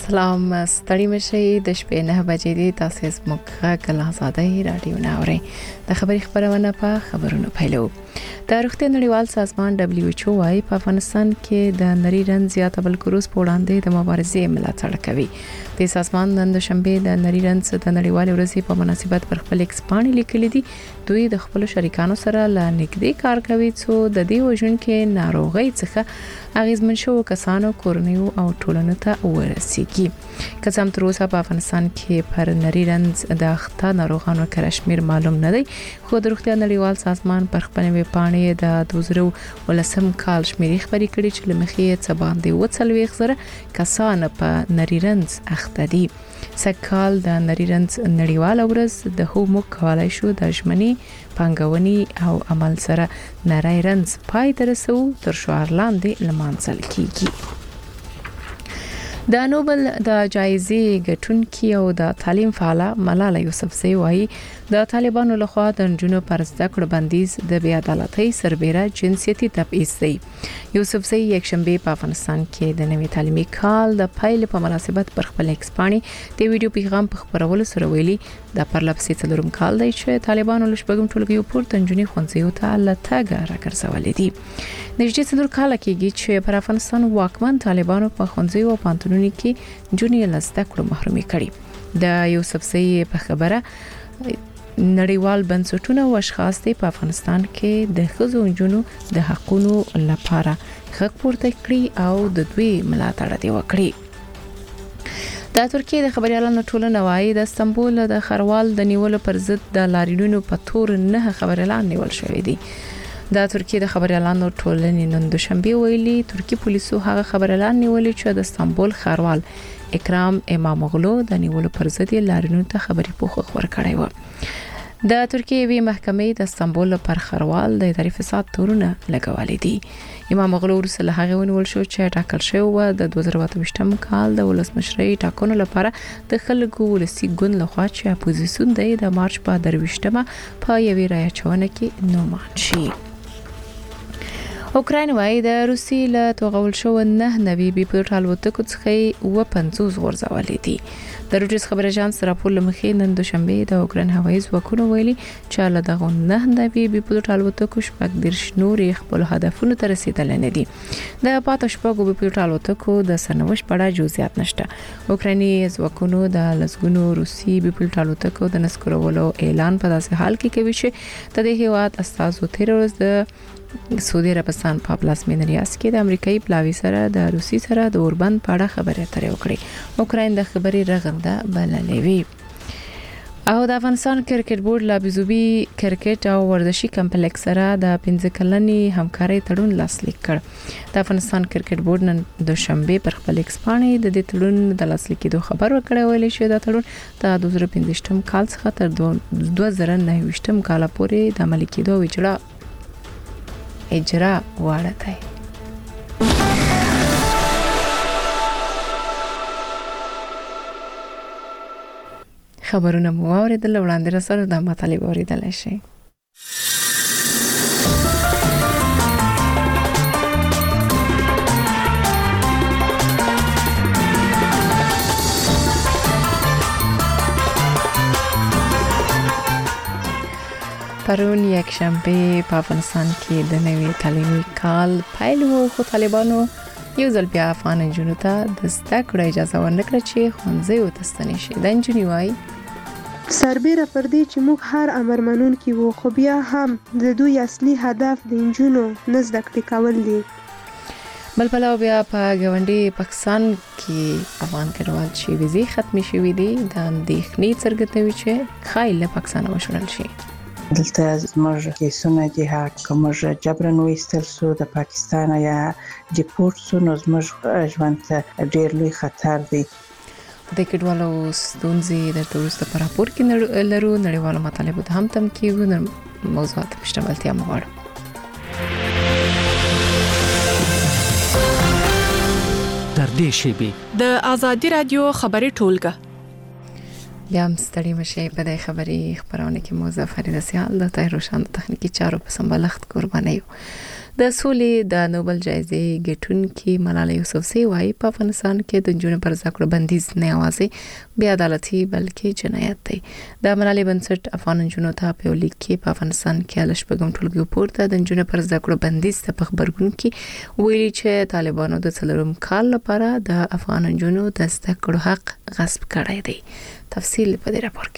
سلام ستړي مشي د شپې 9 بجې دي تاسو زموږه کله آزادۍ رادیو ناوري د خبري خبرونه په خبرونو پیلو د روغتیا نړیوال سازمان WHO وايي په افغانستان کې د نری رنځ یا تبرکلوز په وړاندې د مبارزې ملاتړ کوي د سازمان نن د شنبه د نری رنځ د نړیوال ورځې په مناسبت پر خپل ایکس باندې لیکلي دي دوی د خپل شریکانو سره لنګدي کار کوي چې د دې وژونکو ناروغي څخه اغیزمن شو کسانو کورنیو او ټولنو ته ورسیږي کسان تر اوسه په افغانستان کې پر نری رنځ د اخته ناروغانو کشمیر معلوم نه دی خو د روغتیا نړیوال سازمان پر خپل ویبپاڼې د 2013 کال شمیرې خبرې کړې چې لمخې څه باندې وڅلوي غزره کسان په نری رنځ اخته دي سکهال د نری رنځ نړیوال ورځ د هومو کولای شو د ژمنې پنګونی او عمل سره نری رنځ پای درسو تر شعار لاندې لمانځل کیږي د نوبل د جایزې ګټونکي او د تعلیم فعاله ملاله یوسفزۍ وايي د طالبانو لخوا د جنونو پر زده کړو بندیز د بې عدالتۍ سربېره جنسيتي تبعیض دی یوسفزۍ یک شنبه په افغانستان کې د نوي تعلیمي کال د پیل په مناسبت پر خپل ایکس باندې د ویډیو پیغام په خبرولو سره ویلي د پرلپسې څلورم کال دی چې طالبانو له شپږم ټولګیو پورته جنونو خونځیو ته لټګه راګرځولې دي نږدې څلور کال کېږي چې پر افغانستان واکمن طالبانو په خونځیو او پانتونونو کې جنونو له زده کړو محرومي کړي د یوسفزۍ په خبره نړیوال بنسټونه او اشخاص په افغانستان کې د ښځو او نجونو د حقوقو لپاره حق پورته کړی او د دوی ملاتړ دی وکړي د ترکیه د خبريالانو ټولنه وايي د استنبول د خروال د نیولو پر ضد د لاریونونو په تور نه خبريالان نیول شوې دي د ترکیه د خبريالانو ټولنې نن دوشنبه ویلي ترکی پولیسو هغه خبريالان نیولې چې د استنبول خروال اکرام اماموغلو د نیولو پر ضد لاریونونو ته خبري پوښ خور کړی و د ترکیه وی محکمې د استنبول پر خروال د اداري فساد تورونه لګولې دي اماموغلو ورسره هغه ونول شو چې ټاکل شوی و د 2023م کال د ولسمشرۍ ټاکنو لپاره د خلکو ولسی ګوند لخوا چې اپوزیسیون د مارچ په 23مه په یوې رايچونه کې نومان شي اوکراین وايي د روسي له توغول شو نه نوي بي پټ الوتکو څخه و 50 غورځولې دي د روټس خبر اژانس راپور لمخې نن دوشنبه د اوکراین هوایي ځواکونو ویلي چې له دغه نه نوي بي پټ الوتکو شپږ د شنوري خپل هدفونو ته رسیدل نه دي د پاتې شپږو بي پټ الوتکو د سرنوشت په اړه جزئیات نشته اوکرایني ځواکونو د لسګونو روسي بي پټ الوتکو د نسکرولو اعلان په داسې حال کې کوي چې د دې هیواد استازو تیر ورځ د سعودي عربستان په پلازمینه ریاض کې د امریکایي پلاوی سره د روسي سره د اوربند په اړه خبرې اترې وکړې اوکراین د خبرې رغنده بللې وی او د افغانستان کرکټ بورډ لا بيزوبي کرکټ او ورزشي کمپلیکس سره د 15 کلنې همکارۍ تړون لاسلیک کړ د افغانستان کرکټ بورډ نن دوشنبه پر خپل ایکس باندې د دې تړون د لاسلیک کېدو خبر ورکړی ویل چې دا تړون د 2015م کال څخه تر 2029م کال پورې د عملي کېدو اجرا واړه دی خبرونه مو اوریدل وړاندې رسول د مطالب اوریدل شي پرون یک شنبه په افغانستان کې د نوي تعلیمي کال پیل وو خو طالبانو یو ځل بیا افغان جنونو ته د زده کړې اجازه ورنکړه چې ښوونځي وتستنې شي د جنونی وايي سربېره پر دې چې موږ هر امر منونکي وو خو بیا هم د دوی اصلي هدف د جنونو نه زده کړې کول دي بل پلاو بیا په ګاونډي پاکستان کې افغان کډوال چې ویزې ختمې شوې دي د اندېښنې څرګندوي چې خایل له پاکستان وشړل شي دلته زموږ کیسونه دي هغه موږ جبرن وېستل سو د پاکستان یا ډیپورت سو نو زموږ ژوند ته ډېر لوی خطر دی د کډوالو ستونزې د تورسته پر راپور کې لرو نړیوالو مطالبو ته هم تم کېږي موضوعات مشتملتیا مغواړو تر دې شیبې د ازادي رادیو خبري ټولګه بیا هم ستړي مشي په دې خبري خبرونه کې مو ظفر رسیال د طاهر روشن تخنیکی چارو په سمبالښت قرباني د سولې د نوبل جایزې ګټونکې ملاله یوسفزۍ وايي په افغانستان کې د نجونو پر زده کړو بندیز نه یوازې بې عدالتي بلکې جنایت دی. د ملالۍ بنسټ افغان نجونو ته په لیک کې په افغانستان کې له شپږم ټولګي پورته د نجونو پر زده کړو بندیز ته په خبرګون کې ویلي چې طالبانو د څلورم کال لپاره د افغان نجونو د زده کړو حق غصب کړی دی. تفصیل په دې راپور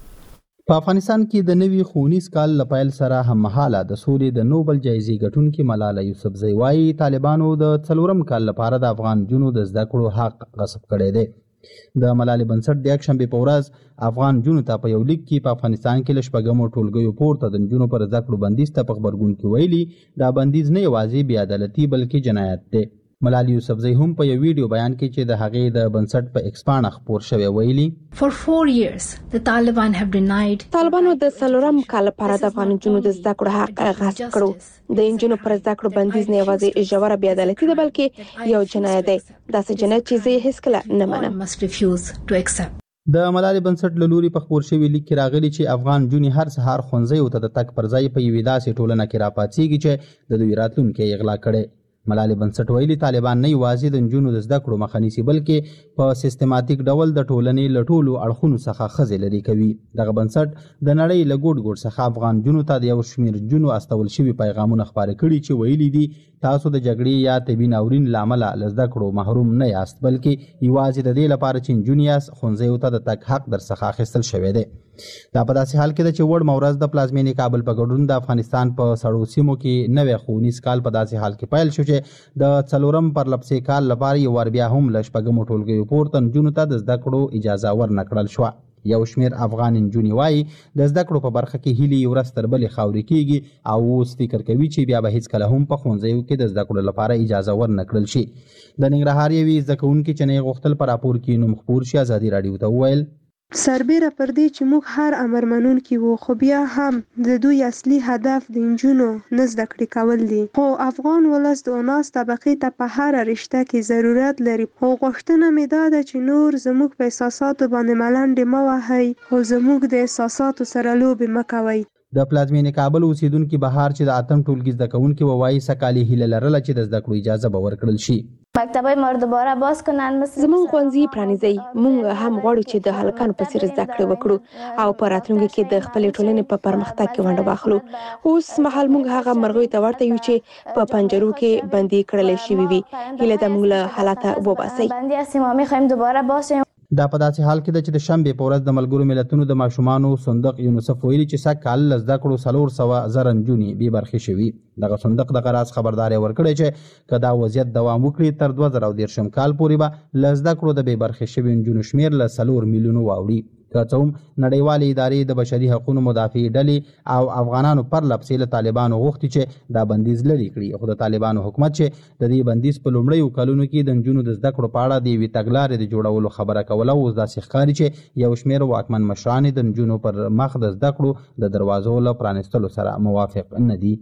کې. په افغانستان کې د نوي ښوونیز کال لپاره سره هم مهاله د سولې د نوبل جایزې ګټونکې ملاله یوسفزۍ وايي طالبانو د څلورم کال لپاره د افغان نجونو د زده کړو حق غصب کړی دی. د ملالۍ بنسټ د یکشنبې په ورځ افغان نجونو ته په یو لیک کې په افغانستان کې له شپږمو ټولګیو پورته د نجونو پر زده کړو بندیز ته په خبرګون کې ویلي دا بندیز نه یوازې بې عدالتي بلکې جنایت دی. ملالۍ یوسفزۍ هم په یو ویډیو بیان کې چې د هغې د بنسټ په ایکس پاڼه خپور شوی ویلي For 4 years the Taliban have denied طالبانو د څلورم کال لپاره د افغان نجونو د زده کړو حق غصب کړو. د نجونو پر زده کړو بندیز نه یوازې ژوره بې عدالتي ده بلکې یو جنایت دی. داسې جنایت چې زه هیڅکله نه منم. must refuse to accept. د ملالۍ بنسټ له لوري په خپور شوي لیک کې راغلي چې افغان نجونې هر سهار ښوونځیو ته د تګ پر ځای په یوې داسې ټولنه کې راپاڅېږي چې د دوی راتلونکی یې غلا کړی. ملالۍ بنسټ ویلي طالبان نه یوازې د نجونو د زده کړو مخه نیسي بلکې په سیستماتیک ډول د ټولنې له ټولو اړخونو څخه ښځې لرې کوي. دغه بنسټ د نړۍ له ګوټ ګوټ څخه افغان نجونو ته د یو شمېر نجونو استول شوي پیغامونه خپاره کړي چې ویلي دي تاسو د جګړې یا طبي ناورین له امله له زده کړو محروم نه یاست بلکې یوازې د دې لپاره چې نجونې یاست ښوونځیو ته د تګ حق درڅخه اخیستل شوی دی. دا په داسې حال کې ده چې وړمه ورځ د پلازمینې کابل په ګډون د افغانستان په سړو سیمو کې نوی ښوونیز کال په داسې حال کې پیل شو چې د څلورم پرلپسې کال لپاره یو ور بیا هم له شپږمو ټولګیو پورته نجونو ته د زده کړو اجازه ورنه کړل شوه. یو شمېر افغان نجونې وایي د زده کړو په برخه کې هیلې ورځ تر بلې خاورې کېږي او اوس فکر کوي چې بیا به هیڅکله هم په ښوونځیو کې د زده کړو لپاره اجازه ورنه کړل شي. د ننګرهار یوې زده کوونکې چې نه یې غوښتل په راپور کې نوم خپور شي ازادي راډیو ته وویل سربیره پر دې چې موږ هر امر منونکي وو خو بیا هم د دوی اصلي هدف د نجونو نه زده کړې کول دي. خو افغان ولس د اوناس طبقې ته په هره رشته کې ضرورت لري. خو غوښتنه مې دا ده چې نور زموږ په احساساتو باندې ملنډې مه وهئ خو زموږ د احساساتو سره لوبې مه کوئ. د پلازمینې کابل اوسیدونکي بهار چې د اتم ټولګي زده کوونکي ووایي سکالي هیله لرله چې د زده کړو اجازه به ورکړل شي. مکتبای ما رو دوباره باز کنن زمون ښوونځي پرانیزئ. موږ هم غواړو چې د هلکانو په څیر زده کړې وکړو او په راتلونکي کې د خپلې ټولنې په پرمختګ کې ونډه واخلو. اوس مهال موږ هغه مرغیو ته ورته یو چې په پنجرو کې بندي کړل شوي وي. هیله ده موږ له حالته وباسئ. بندي هستیم ما می‌خوایم دوباره باز شیم. دا په داسې حال کې ده چې د شنبې په ورځ د ملګرو ملتونو د ماشومانو صندوق یونیسف ویلي چې سږ کال له زده کړو 400,000 نجونې بې برخې شوي. دغه صندوق دغه راز خبرداری ورکړی چې که دا وضعیت دوام وکړي تر 2030 کال پورې به له زده کړو د بې برخې شوي نجونو شمېر له 4 میلیونو واوړي. که څه هم نړیوالې ادارې د بشري حقوقو مدافع ډلې او افغانانو پر لپسې له طالبانو غوښتي چې دا بندیز لرې کړي خو د طالبانو حکومت چې د دې بندیز په لومړیو کلونو کې د نجونو د زده کړو په اړه د یوې تګلارې د جوړولو خبره کوله اوس داسې ښکاري چې یو شمېر واکمن مشران د نجونو پر مخ د زده کړو د دروازو له پرانیستلو سره موافق نه دي.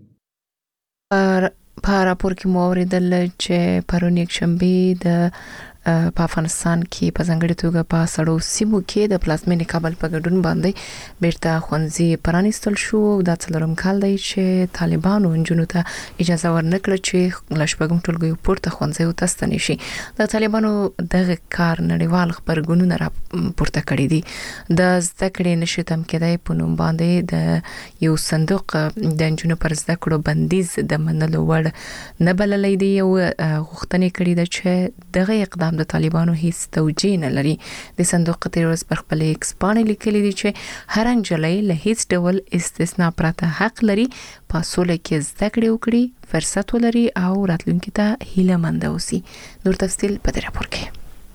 په راپور کې مو اوریدل چې پرون یکشنبه د په افغانستان کې په ځانګړي توګه په سړو سیمو کې د پلازمینې کابل په ګډون باندې بیرته ښوونځي پرانیستل شو. دا څلورم کال دی چې طالبانو نجونو ته اجازه ورنکړه چې له شپږم ټولګیو پورته ښوونځیو ته ستنې شي. د طالبانو دغه کار نړیوال خبرګونونه راپورته کړي دي. د زده کړې نشي تم کېدای په نوم باندې د یو صندوق د نجونو پر زده کړو بندیز د منلو وړ نه بللی دی. یو غوښتنه کړې ده چې دغه اقدام د طالبانو هیڅ توجیه نه لري. د صندوق تیر ورځ پر خپل ایکس باندې لیکلي دي چې هر نجلۍ له هیڅ ډول استثناء پرته حق لري په سوله کې زده کړې وکړي، فرصت ولري او راتلونکي ته هیله مند اوسي. نور تفصیل په دې راپور کې.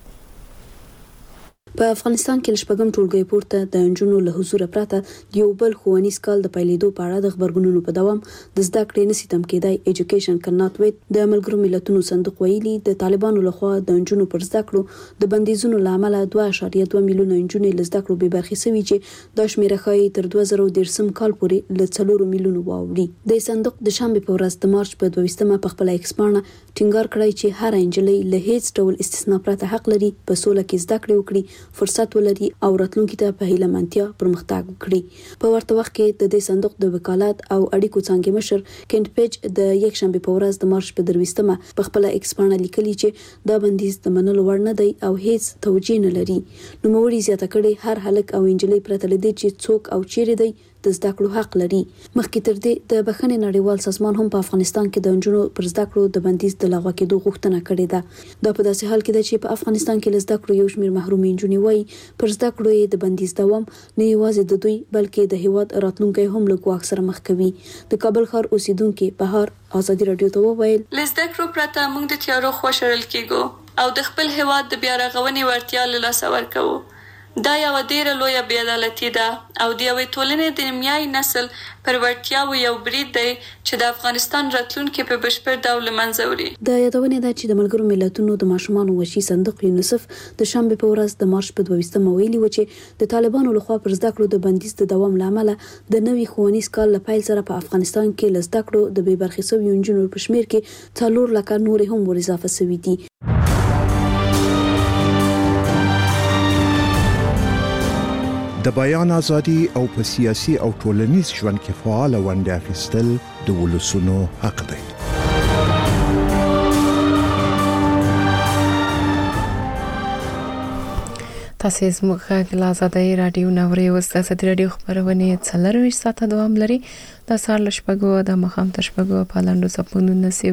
په افغانستان کې لشپږم ټولګي پورته د نجونو له حضور پرته د یو بل ښوونیز کال د پیلېدو په اړه د خبرګونونو په دوام د زده کړې نشي تم کېدای. ایجوکیشن کنات ویت د ملګرو ملتونو صندوق ویلي د طالبانو لخوا د نجونو پر زده کړو د بندیزونو لامل 2.2 میلیونه نجونې له زده کړو بې برخې شوي چې د شمیره ښایي تر 2030 کال پورې له 4 میلیونو واوړي. د صندوق د شنبې په ورځ د مارچ په 22مه په خپل ایکس باندې ټینګار کړی چې هر نجلۍ له هیڅ ډول استثناء پرته حق لري په سوله کې زده کړې وکړي فرصت ولري او راتلونکي ته په هیله منتیا پرمختګ وکړي. په ورته وخت کې د دې صندوق د وکالت او اړیکو څنګه مشر کینټ پیج د یک شنبه په ورځ د مارچ په 23مه په خپل ایکس باندې لیکلي چې دا بندیز د منلو وړ نه دی او هیڅ توجیه نه لري. نو موري زیاته کړي هر هلک او انجلۍ پرته لدی چې څوک او چیرې دی د زده کړو حق لري. مخکې تر دې د بخښنې نړیوال سازمان هم په افغانستان کې د نجونو پر زده کړو د بندیز د لغوه کېدو غوښتنه کړې ده. دا په داسې حال کې ده چې په افغانستان کې له زده کړو یو شمېر محرومې نجونې وایي پر زده کړو یې د بندیز دوام نه یوازې د دوی بلکې د هیواد راتلونکی هم له ګواښ سره مخ کوي. د کابل ښار اوسیدونکو بهار ازادي رادیو ته وویل له زده کړو پرته موږ د تیارو خوشرل کېږو او د خپل هیواد د بیا رغونې وړتیا له لاسه ورکوو. دا یو ډېره لویه بې عدالتي ده او د یوې ټولنې د نیمایي نسل پر وړتیاو یو برید دی چې د افغانستان راتلونکی په بشپړ ډول له منځه وړي. د یادونې ده چې د ملګرو ملتونو د ماشومانو وحشي صندوق یونیسف د شنبه په ورځ د مارچ په 22مه ویلي و چې د طالبانو لخوا پر زده کړو د بندیز د دوام لامل د نوي ښوونیز کال له پیل سره په افغانستان کې له زده کړو د بې برخې شویو نجونو په شمېر کې 4 لکه نور هم ور اضافه شوي دي. د بیان ازادي او په سیاسي او ټولنیز ژوند کې فعال ونډه اخیستل د ولسونو حق دی. تاسو زموږ غږ له آزادۍ رادیو نوري او ستاسو رادیو خبرونه 24 ساعته دوام لري. د سهار له شپږو د ماښام تر شپږو په لاندو څپونو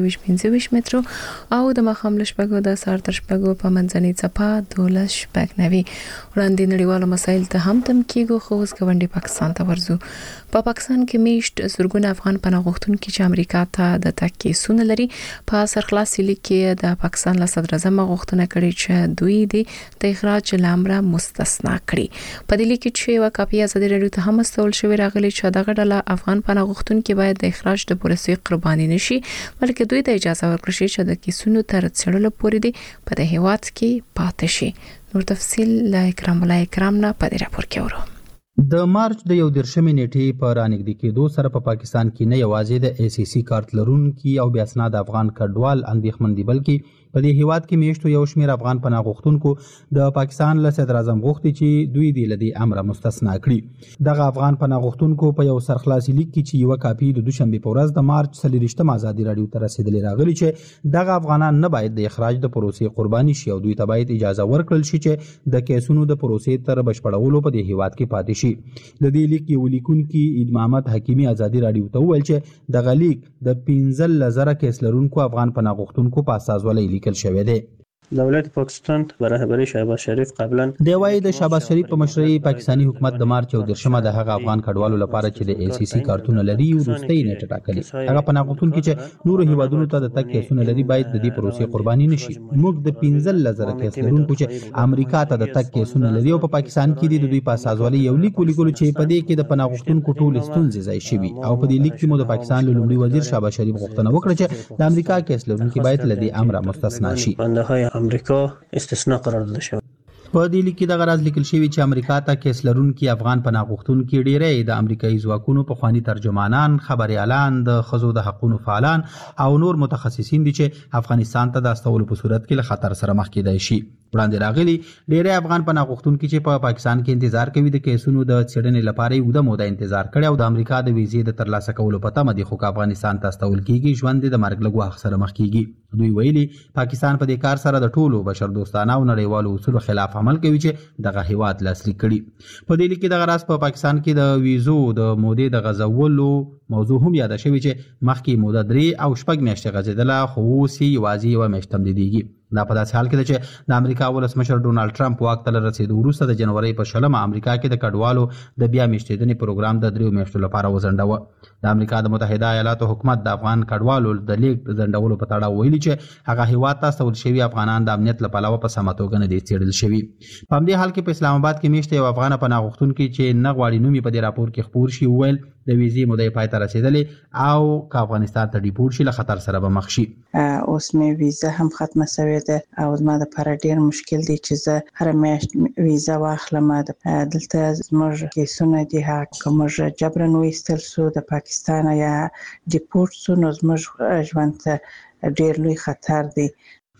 95 مترو او د ماښام له شپږو د سهار تر شپږو په منځنۍ څپه 12 شپږ نوي وړاندې نړیوالو مسایل ته هم تم کیږي. خو اوس ګوندې پاکستان ته ورزو. په پاکستان کې میشت زرګونه افغان پناه غوښتونکي چې امریکا ته د تګ کیسونه لري په سرخلاصي لیک کې د پاکستان له صدر اعظم غوښتنه کړې چې دوی د اخراج لامره مستثنا کړي. په دې لیک کې یو کاپي ازادي رادیو ته هم استول شوی راغلی چې دغه ډله افغان پناه غوښتونکي باید د اخراج د پروسې قرباني نشي بلکې دوی ته اجازه ورکړي چې د کیسونو تر څېړلو پورې د دې هیواد کې پاتې شي. نور تفصیل لا اکرام الله اکرام نه په دې راپور کې ورو. د مارچ د 11 نیټې په رانګدې کېدو سره په پاکستان کې نه یوازې د ACC کارت لرونکي او بیا اسناد افغان کډوال اندېښمن دي بلکې په دې هیواد کې میشتو یو شمېر افغان پناه غوښتونکو د پاکستان له صدر اعظم غوښتي چې دوی د لدی امر مستثنا کړي. دغه افغان پناه غوښتونکو په یو سرخلاصي لیک کې چې یو کاپي د دوشنبه په ورځ د مارچ 23 آزادي رادیو ته رسیدلې راغلي چې دغه افغانان نه باید د اخراج د پروسې قرباني شي او دوی ته باید اجازه ورکړل شي چې د کیسونو د پروسې تر بشپړولو په دې هیواد کې پاتې شي. د دې لیک یو لیکونکي اید محمد حکیمی آزادي رادیو ته وویل چې دغه لیک د 15,000 کیس لرونکو افغان پناه غوښتونکو په اساس ولې لیکل شوی دی. دولت پاکستان به رهبری شهباز شریف قبلا د وای د شهباز شریف په مشرۍ پاکستانی حکومت د مارچ 14مه د هغه افغان کډوالو لپاره چې د ACC کارتونه لري وروستۍ نیټه ټاکلې. هغه پناه غوښتونکي چې نور هیوادونو ته د تګ کیسونه لري باید د دې پروسې قرباني نشي. موږ د 15,000 کیس لرونکو چې امریکا ته د تګ کیسونه لري او په پاکستان کې د دوی په اساس ولې یو لیک ولیکلو چې په دې کې د پناه غوښتونکو ټول ستونزې ځای شوي او په دې لیک کې مو د پاکستان لومړي وزیر شهباز شریف غوښتنه وکړه چې د امریکا کیس لرونکي باید له دې امر مستثنا شي. بندهای امریکا استثناء قرار داده شود. په دې لیک کې د غرض لیکل شوی چې امریکا ته کیس لرونکي افغان پناه غوښتونکي ډیری د امریکایي ځواکونو په خواني ترجمانان، خبريالان، د خزو د حقوقو فعالان او نور متخصصین دي چې افغانستان ته د استولو په صورت کې له خطر سره مخ کېدای شي. وړاندې راغلي ډیری افغان پناه غوښتونکي چې په پاکستان کې انتظار کوي د کیسونو د څېړنې لپاره یو د موده انتظار کړي او د امریکا د ویزې د ترلاسه کولو په تمه دي خو افغانستان ته استول کېږي ژوند د مرګ له ګواښ سره مخ کېږي. دوی ویلي پاکستان په دې کار سره د ټولو بشر دوستانه او نړیوالو اصولو خلاف عمل کوي چې دغه هیواد لاسلیک کړي. په دې لیک کې د غرض په پاکستان کې د ویزو د مودې د غزولو موضوع هم یاد شوی چې مخکې موده 3 او 6 میاشتې غځېدله خو اوس یوازې یوه میاشت تمدیدېږي. دا په داسې حال کې ده چې د امریکا ولسمشر ډونالډ ټرمپ واک ته رسیدو وروسته د جنوري په 20 امریکا کې د کډوالو د بیا میشتېدنې پروګرام د 3 میاشتو لپاره وځنډاوه. د امریکا د متحده ایالاتو حکومت د افغان کډوالو د لیک د ځنډولو په تړاو ویلي چې هغه هیواد ته استول شوي افغانان د امنیت لپاره په سمه توګه نه دي څېړل شوي. په همدې حال کې په اسلام آباد کې میشته یو افغان پناه غوښتونکي چې نه غواړي نوم یې په دې راپور کې خپور شي وویل د ویزې مودې پای ته رسیدلې او که افغانستان ته ډیپورټ شي له خطر سره به مخ شي. اوس مې ویزه هم ختمه شوې ده او زما لپاره ډېر مشکل دی چې زه هر میاشت ویزه واخلم. دلته زموږ کیسونه دي که موږ جبرن وایستل سو د پاکستان یا ډیپورټ سو نو زموږ ژوند ته ډېر لوی خطر دی.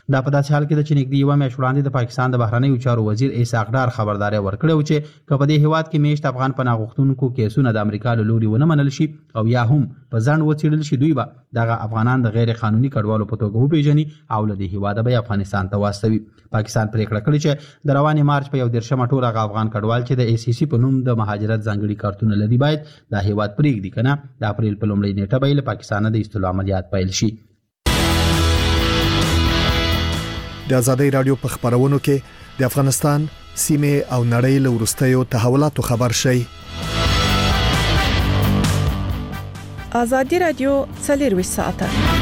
دا په داسې حال کې د چې نږدې یوه میاشت وړاندې د پاکستان د بهرنیو چارو وزیر اسحاق ډار خبرداری ورکړی و چې که په دې هیواد کې میشت افغان پناه غوښتونکو کیسونه د امریکا له لوري ونه منل شي او یا هم په ځنډ وڅېړل شي، دوی به دغه افغانان د غیر قانوني کډوالو په توګه وپېژني او له دې هیواده به افغانستان ته واستوي. پاکستان پریکړه کړې چې د روانې مارچ په 1 ټول هغه افغان کډوال چې د ACC په نوم د مهاجرت ځانګړي کارتونه لري باید دا هیواد پرېږدي، کنه د اپریل په لومړۍ نیټه به له پاکستان د ایستلو عملیات پیل شي. د ازادۍ رادیو په خبرونو کې د افغانستان سیمه او نړۍ له وروستیو تحولاتو خبر شي. ازادي رادیو 24 ساعته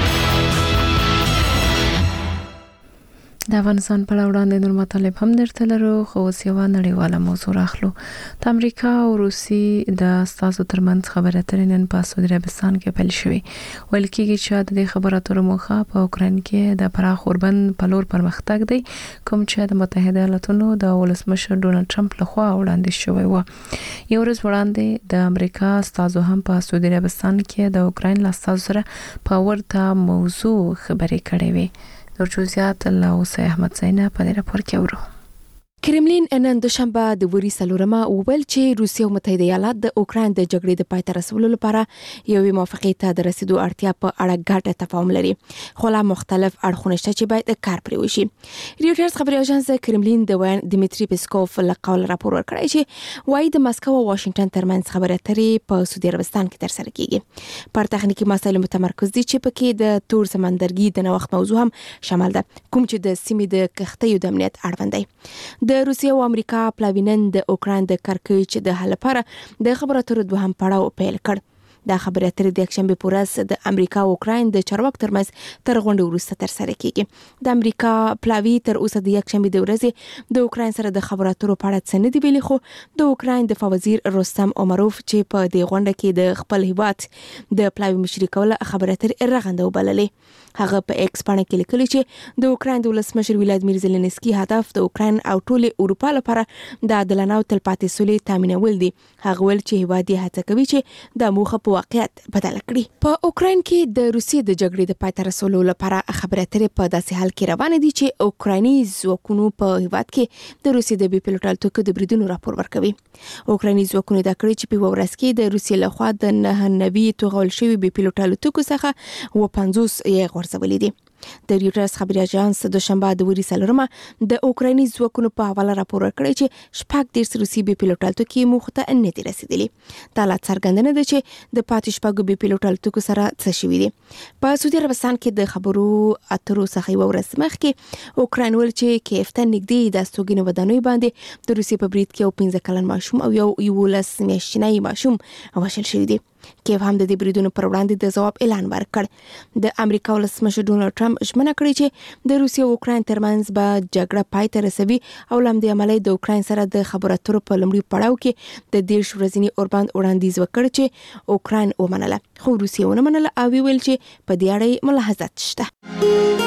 د افغانستان په وړاندې نور مطالب هم درته لرو، خو اوس یوه نړیواله موضوع راخلو. د امریکا او روسي د استازو ترمنځ خبرې اترې نن په سعودي عربستان کې پیل شوې. ویل کېږي چې د دې خبرو اترو موخه په اوکراین کې د پراخ اوربند په لور پرمختګ دی، کوم چې د متحده ایالاتونو د ولسمشر ډونالد ټرمپ لخوا وړاندې شوی و. یو ورځ وړاندې د امریکا استازو هم په سعودي عربستان کې د اوکراین له استازو سره په ورته موضوع خبرې کړې وې. جزئیات الله اوسه احمد زینا په دې راپور کې اورو. کرملین نن دوشنبه د وری سلورمه وویل چې روسیه او متحده ایالات د اوکراین د جګړې د پای ته رسولو لپاره یوې موافقې ته د رسیدو اړتیا په اړه ګډ تفاهم لري، خو لا مختلف اړخونه شته چې باید کار پرې وشي. ریوټرز خبري اژانس کرملین د وین دمیټری پیسکوف له قول راپور ورکړی چې وايي د مسکو او واشنگټن ترمنځ خبرې اترې په سعودي عربستان کې ترسره کیږي. پر تخنیکی مسایلو متمرکز دي چې پکې د تور سمندرګي د نوښت موضوع هم شامل ده، کوم چې د سیمې د کښتیو د امنیت اړوند دی. د روسیه او امریکا پلاوینن د اوکراین د کړکېچ د حل لپاره د خبرو اترو دوهم پړاو پیل کړ. دا خبرې اترې د یکشنبه په ورځ د امریکا او اوکراین د چارواکو ترمنځ تر غونډې وروسته ترسره کیږي. د امریکا پلاوی تر اوسه د یکشنبه د ورځې د اوکراین سره د خبرو اترو په اړه څه نه دی ویلي، خو د اوکراین دفاع وزیر رستم امروف چې په دې غونډه کې د خپل هیواد د پلاوی مشري کول خبرې اترې رغنده وبللې. هغه په ایکس باندې کې لیکلي چې د اوکراین د ولسمشر ولادیمیر زيلنسکي هدف د اوکراین او ټول اروپا لپاره د عادلانه او تلپاتې سولې تضمینول دي. هغه ویل چې هیواد یې هڅه کوي چې د موخه په واقعیت بدل کړي. په اوکراین کې د روسیې د جګړې د پای ته رسولو لپاره خبرې اترې په داسې حال کې روانې دي چې اوکرایني ځواکونو په هیواد کې د روسیې د بي پي لوټ الوتکو د بریدونو راپور ورکوي. اوکرایني ځواکونو دا کړی چې په ورځ کې د روسیې لخوا د 9 توغول شوی بي پي لوټ الوتکو څخه 50 یې غورځولې دي. د ریوټرز خبري اژانس د دوشنبه د وری سلورمه د اوکرایني ځواکونو په حواله راپور ورکړی چې شپږ ډیر روسي بي پي لوټ الوتکو مخته نه دي رسیدلي. دا لا څرګندونه ده چې د پاتې شپږ بي پي لوټ الوتکو سره څه شوي دي. په سعودي عربستان کې د خبرو اترو څخه یو ورځ مخکې اوکراین ول چې کیف ته نږدې د استوګنې ودانوي باندې د روسي په برید کې یو 15 کلن ماشوم او یو 11 میاشتنی ماشوم وژل شوی دی. کیف هم د دې بریدونو پر وړاندې د ځواب اعلان ورکړ. د امریکا ولسمشر ډونالد ټرمپ ژمنه کړې چې د روسیې او اوکراین ترمنځ به جګړه پای ته رسوي او لمدې عملی د اوکراین سره د خبرو اترو په لومړي پړاو کې د 10 ورځني اوربند وړاندیز وکړ چې اوکراین ومنله، خو روسیې ونه منله او ویل چې په دې اړه ملاحظات شته.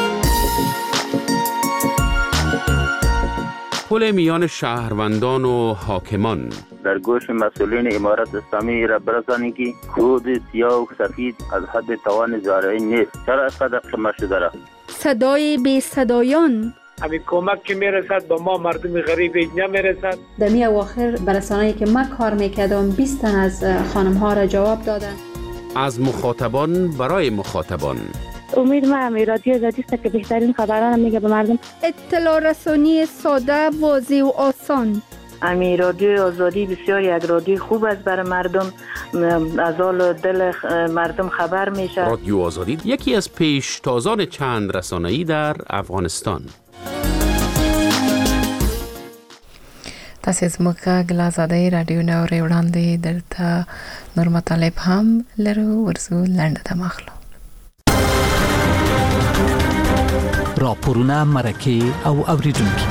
پل میان شهروندان و حاکمان در گوش مسئولین امارت اسلامی را برسانید که خود سیاه و سفید از حد توان زارعی نیست. چرا اینقدر قمه شده را؟ صدای بی صدایان همین کمک که میرسد به ما مردم غریب اینجا میرسد. در می اواخر برسانه‌ای که من کار میکردم 20 تن از خانم ها را جواب دادن. از مخاطبان برای مخاطبان. امید من رادیو آزادی است که بهترین خبران میگه به مردم. اطلاع رسانی ساده، واضح و آسان. امی رادیو آزادی بسیار یک رادیو خوب است برای مردم، از حال دل مردم خبر میشه. رادیو آزادی یکی از پیشتازان چند رسانه‌ای در افغانستان. تاسو زموږ غږ آزادۍ رادیو نو وړاندې درته نور مطالب هم لرو، ورسو لنډه دماغلو. راپورونه مرکه او اوریدونکو.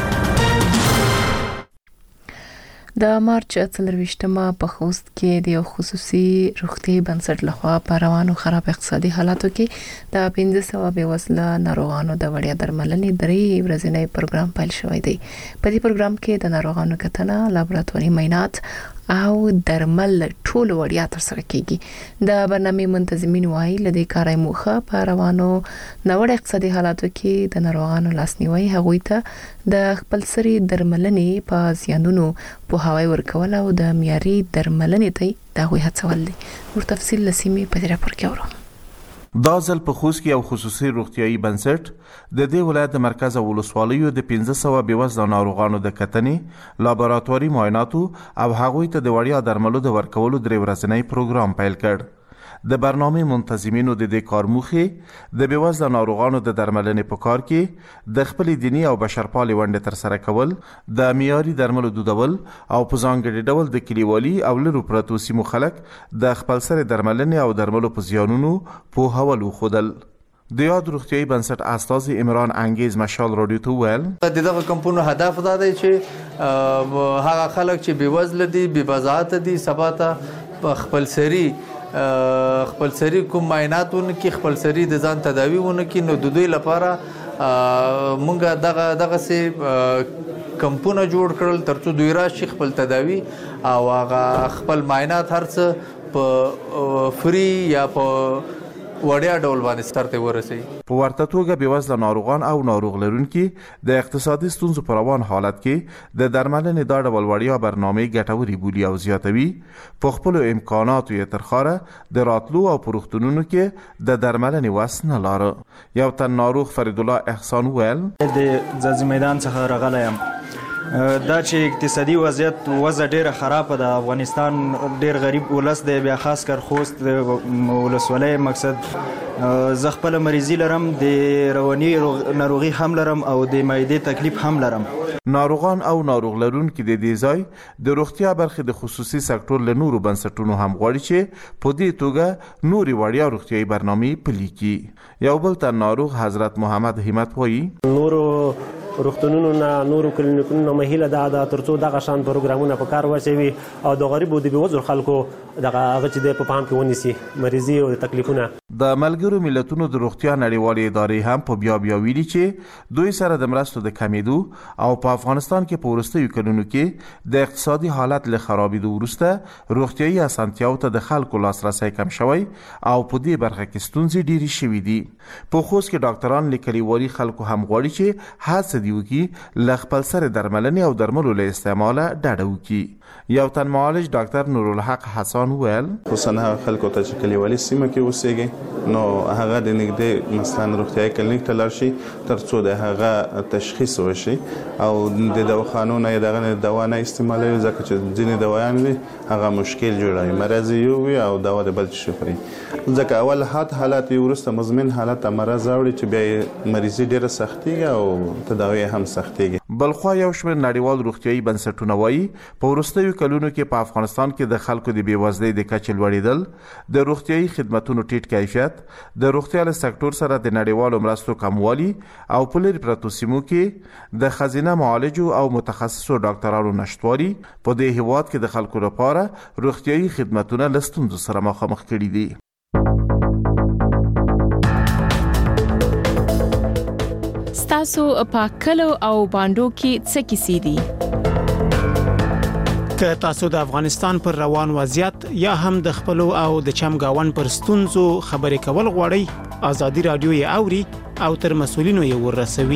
د مارچ 24مه په خوست کې د یو خصوصي روغتي بنسټ لخوا په روانو خراب اقتصادي حالاتو کې د 1500 بېوزله ناروغانو د وړیا درملنې 3 ورځنی پروګرام پیل شوی دی. په دې پروګرام کې د ناروغانو کتنه، لابراتواري معاینات او درمل ټول وړیا تر سره کیږي. د برنامې منتظمین وایي لدې کارای موخه په روانو نوړ اقتصادي حالاتو کې د ناروغانو لاسنیوي هغوی ته د خپل سری درملنې په زیانونو په هواي ورکول او د معیاري درملنې ته د هغوی هڅول دي. ور تفصیل لسیمه په دې راپور کې اورو. دا ځل په خوست کې یو خصوصي روغتیايي بنسټ د دې ولایت د مرکز او ولسوالیو د 1500 بېوزله ناروغانو د کتنې، لابراتواري معایناتو او هغوی ته د وړیا درملو د ورکولو 3 ورځنی پروګرام پیل کړ. د برنامې منتظمینو د دې کار موخه د بېوزله ناروغانو د درملنې په کار کې د خپل دینی او بشرپالې ونډې تر سره کول، د معیاري درملو دودول او په ځانګړي ډول د کلیوالي او لرو پرتو سیمو خلک د خپل سره درملنې او درملو په زیانونو پوهول وښودل. د یاد روغتیايي بنسټ استاذ عمران انګیز مشال رادیو ته ویل د دغه کمپونو هدف دا دی چې هغه خلک چې بېوزله دي، بېبضاعت دي، سبا ته خپل سری کوم معایناتونه کې خپل سری د ځان تداویونه کې نو د دوی لپاره مونږ دغه سي کمپونه جوړ کړل ترڅو دوی راشي خپل تداوی او هغه خپل معاینات هرڅه په فری یا په وړیا ډول باندې سترته ورسي. په ورته توګه بېوزله ناروغان او ناروغ لرونکي د اقتصادي ستونزو په روان حالت کې د درملنې دا ډول وړیا برنامې ګټورې بولي او زیاتوي. په خپلو امکاناتو یې ترخاره د راتلو او په روغتونونو کې د درملنې وس نه لاره. یو تن ناروغ فرید الله احسان ویل د ځاځي میدان څخه راغلی یم. دا چې اقتصادي وضع ډیره خرابه ده، افغانستان ډیر غریب ولس دی، بیا خاص کر خوست د ولسوالۍ مقصد زه خپل مریضي لرم، د رواني ناروغي هم لرم او د معدې تکلیف هم لرم. ناروغان او ناروغ لرونکي د دې ځای د روغتیا برخې د خصوصي سکتور له نورو بنسټونو هم غواړي چې په دې توګه نورې وړیا روغتیايي برنامې پلي کړي. یو بل تن ناروغ حضرت محمد همت وایي نورو روغتونونو نه نورو کلینیکونو نه مهیله ده ترڅو دغه شان پروګرامونه په کار واچوي او د غریبو د بېوزلو خلکو دغه هغه چې د په پام کې ونیسي مریضي او تکلیفونه. د ملګرو ملتونو د روغتیا نړیوالې ادارې هم په بیا ویلي چې دوی سره د مرستو د کمیدو او په افغانستان کې په وروستیو کلونو کې د اقتصادي حالت له خرابېدو وروسته روغتیايي اسانتیاو ته د خلکو لاسرسی کم شوی او په دې برخه کې ستونزې ډېرې شوې دي. په خوست کې ډاکټران له کلیوالي خلکو هم غواړي چې هڅه دیوکي له خپل سره درملنې او درملو له استعماله ډډه وکړي. یو تن معالج ډاکټر نورالحق حسن ویل خصوصا هغه خلکو ته چې کلیوالي سیمه کې اوسېږي نو هغه د نږدې مثلا روغتیايي کلینیک ته لاړ شي ترڅو د هغه تشخیص وشي او د دواخانو نه دغه دوا نه استعمالوي ځکه چې ځینې دوايان وي هغه مشکل جوړوي، مرض یو وي او دوا د بل شي خوري ځکه اول حالت ورسته مزمن حالت مرض راوړي چې بیا مریضي ډیره سختيږي او تداوی هم سختيږي. بلخوا یو شمېر نړیوال روغتیايي بنسټونه وایي په وروستیو کلونو کې په افغانستان کې د خلکو د بېوزلۍ د کچې لوړېدل، د روغتیايي خدماتو ټیټ کیفیت، د روغتیا له سکتور سره د نړیوالو مرستو کموالی او په لرې پرتو سیمو کې د ښځینه معالجو او متخصصو ډاکټرانو نشتوالي په دې هېواد کې د خلکو لپاره روغتیايي خدماتونه له ستونزو سره مخامخ کړي دي. ستاسو په کلو او باندو کې څه کیسې دي؟ که تاسو د افغانستان پر روان وضعیت یا هم د خپلو او د چمګاون پر ستونزو خبرې کول غواړئ، آزادي رادیو یې اوري او تر مسؤلینو یې ورسوي.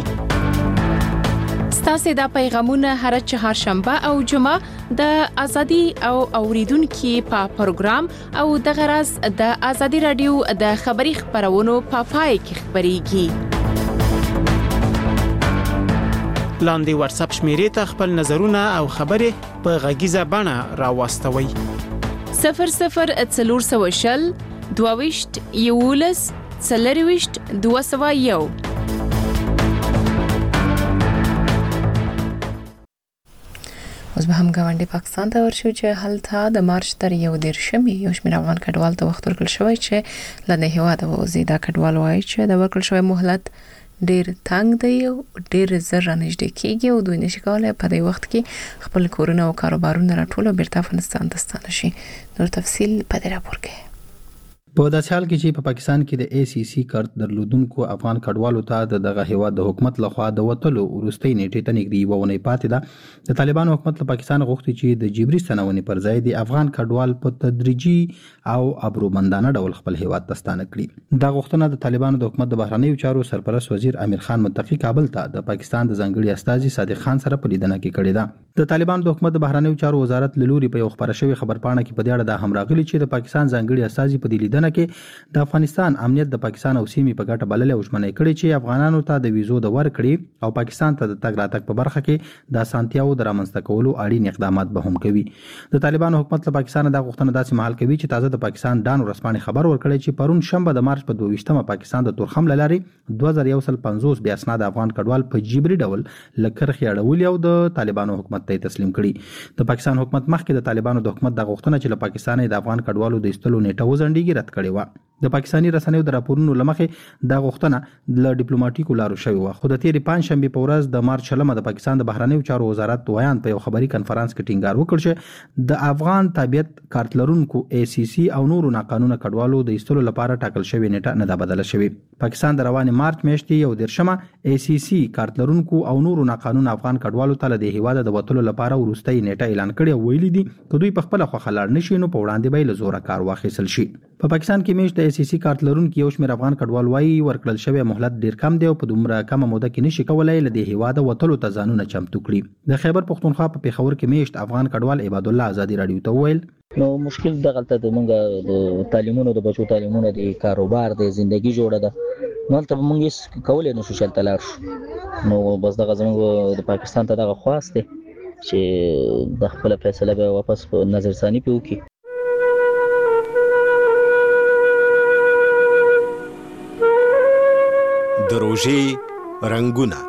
ستاسو د پیغامونه هر چهارشنبه او جمعه د آزادي او اوریدونکو په پروګرام او د غرض د آزادي رادیو د خبري خبرونو په پای کې خبريږي. لاندې واتس اپ شمیرې ته خپل نظرونه او خبرې په غږیزه بڼه راوستوي. 0040 22 11 40 201. اوس به هم ګاونډي پاکستان ته ورشو چې هلته د مارچ تر 11 یو شمېر افغان کډوال ته وخت ورکړل شوی چې له هیواده وځي. دا کډوال وایي چې د ورکړل شوی مهلت ډیر تنگ دی او ډیر زر نږدې کیږي او دوی نشي کولای په دې وخت کې خپل کورونه او کاروبارونه راټول او بیرته افغانستان ته ستانه شي. نور تفصیل په دې راپور کې. په داسې حال کې چې په پاکستان کې د ACC کارت درلودونکو افغان کډوالو ته دغه هیواد د حکومت لخوا د وټلو وروستۍ نیټې ته نږدې یوه اونۍ پاتې ده. د طالبانو حکومت له پاکستان غوښتي چې د جبري ستنونې پر ځای د افغان کډوال په تدریجي او ابرومندانه ډول خپل هیواد ته ستانه کړي. دا غوښتنه د طالبانو د حکومت د بهرنیو چارو سرپرست وزیر امیر خان متقی کابل ته د پاکستان د ځانګړي استازي صادق خان سره په لیدنه کې کړې ده. د طالبانو د حکومت د بهرنیو چارو وزارت له لوري په یو خبره شوی خبرپاڼه کې په دې اړه دا هم راغلي چې د پاکستان ځانګړي استازي په دې لیدنه کې د افغانستان امنیت د پاکستان او سیمې په ګټه بللې او ژمنه کړې چې افغانانو ته د ویزو د ورکړې او پاکستان ته د تګ راتګ په برخه کې د اسانتیاو د رامنځته کولو اړین اقدامات به هم کوي. د طالبانو حکومت له پاکستان د غوښتنه داسې مهال کوي چې تازه د پاکستان ډانو رسماني خبر ورکړی چې پرون شنبه د مارچ په 22مه پاکستان د تورخم لارې 2150 بیا اسناد افغان کډوال په جبري ډول لکرخي اړولي او د طالبانو حکومت ته تسلیم کړي. د پاکستان حکومت مخکې د طالبانو د حکومت د غوښتنه چې له پاکستان د افغان کډوالو د ایستلو نیټه وزنډیږي رد کړې و. د پاکستاني رسنیو د راپورونو لمخې دا غوښتنه له ډیپلوماټیکو لارو شوې و، خو د تیرې پنځشنبې په ورځ د مارچ 9 د پاکستان د بهرنیو چارو وزارت ویان په یو خبري کنفرانس کې ټینګار وکړ چې د افغان تابعیت کارت لرونکو ACC او نورو ناقانونه کډوالو د ایستلو لپاره ټاکل شوې نیټه نه ده بدله شوې. پاکستان د روانې مارچ میاشتې یو 13مه ACC کارت لرونکو او نورو ناقانونه افغان کډوالو ته له هیواده د وټلو لپاره وروستۍ نیټه اعلان کړې او ویلي دي که دوی په خپل خوښه لاړ نشي نو په وړاندې به له زوره کار واخیستل شي. په پاکستان کې میاشت د ACC کارت لرونکو یو شمېر افغان کډوال وايي ورکړل شوی مهلت ډیر کم دی او په دومره کمه موده کې نشي کولای له دې هیواده وټلو ته ځانونه چمتو کړي. د خیبر پښتونخوا په پیښور کې میاشت افغان کډوال عباد الله آزادي رادیو ته وویل نو مشکل دغلته د مونږ د تعلیمونو د بچو تعلیمونو د کاروبار د ژوندۍ جوړه ده نو ته مونږ کولای نشو شل تلار شو نو بس دغه زموږ د پاکستان ته دغه خواسته چې د خپل فیصله به واپس په نظر ثاني پیوکي. د روژې رنگونه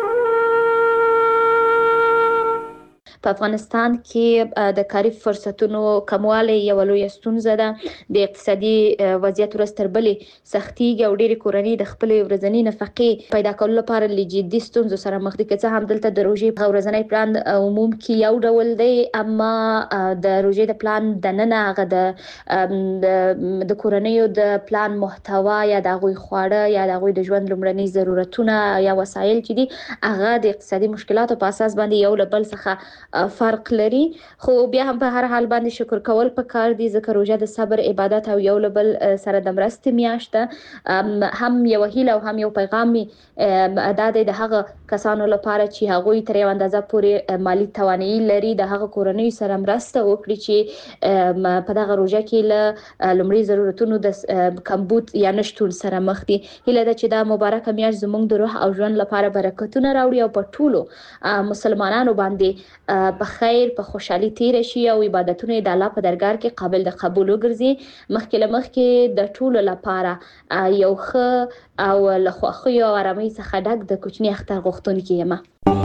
په افغانستان کې د کاري فرصتونو کموالی یو لوی ستونزه ده. د اقتصادي وضعیت ورځ تر بلې سختیږي او ډېرې کورنۍ د خپلې ورځنۍ نفقې پیدا کولو لپاره له جدي ستونزو سره مخ دي. که څه هم دلته د روژې ورځنی پلان عموم کې یو ډول دی، اما د روژې د پلان دننه هغه د کورنیو د پلان محتوا یا د هغوی خواړه یا د هغوی د ژوند لومړني ضرورتونه یا وسایل چې دي هغه د اقتصادي مشکلاتو په اساس باندې یو له بل څخه فرق لري. خو بیا هم په هر حال باندې شکر کول پکار دي ځکه روژه د صبر، عبادت او یو له بل سره د مرستې میاشت ده. هم یو هیله او هم یو پیغام دا دی د هغه کسانو لپاره چې هغوی تر یو اندازه پورې مالی توانایي لري د هغه کورنۍ سره مرسته وکړي چې په دغه روژه کې له لومړي ضرورتونو د کمبود یا نشتون سره مخ دي. هیله ده چې دا مبارکه میاشت زموږ د روح او ژوند لپاره برکتونه راوړي او په ټولو مسلمانانو باندې په خیر په خوشحالي تیر شي او عبادتونه د الله په درگاه کې قابل د قبول وګرځي. مخکې له مخکې د ټولو لپاره یو ښه او له خوښۍ او آرامۍ څخه ډک د کوچني اختر غوښتونکې یم.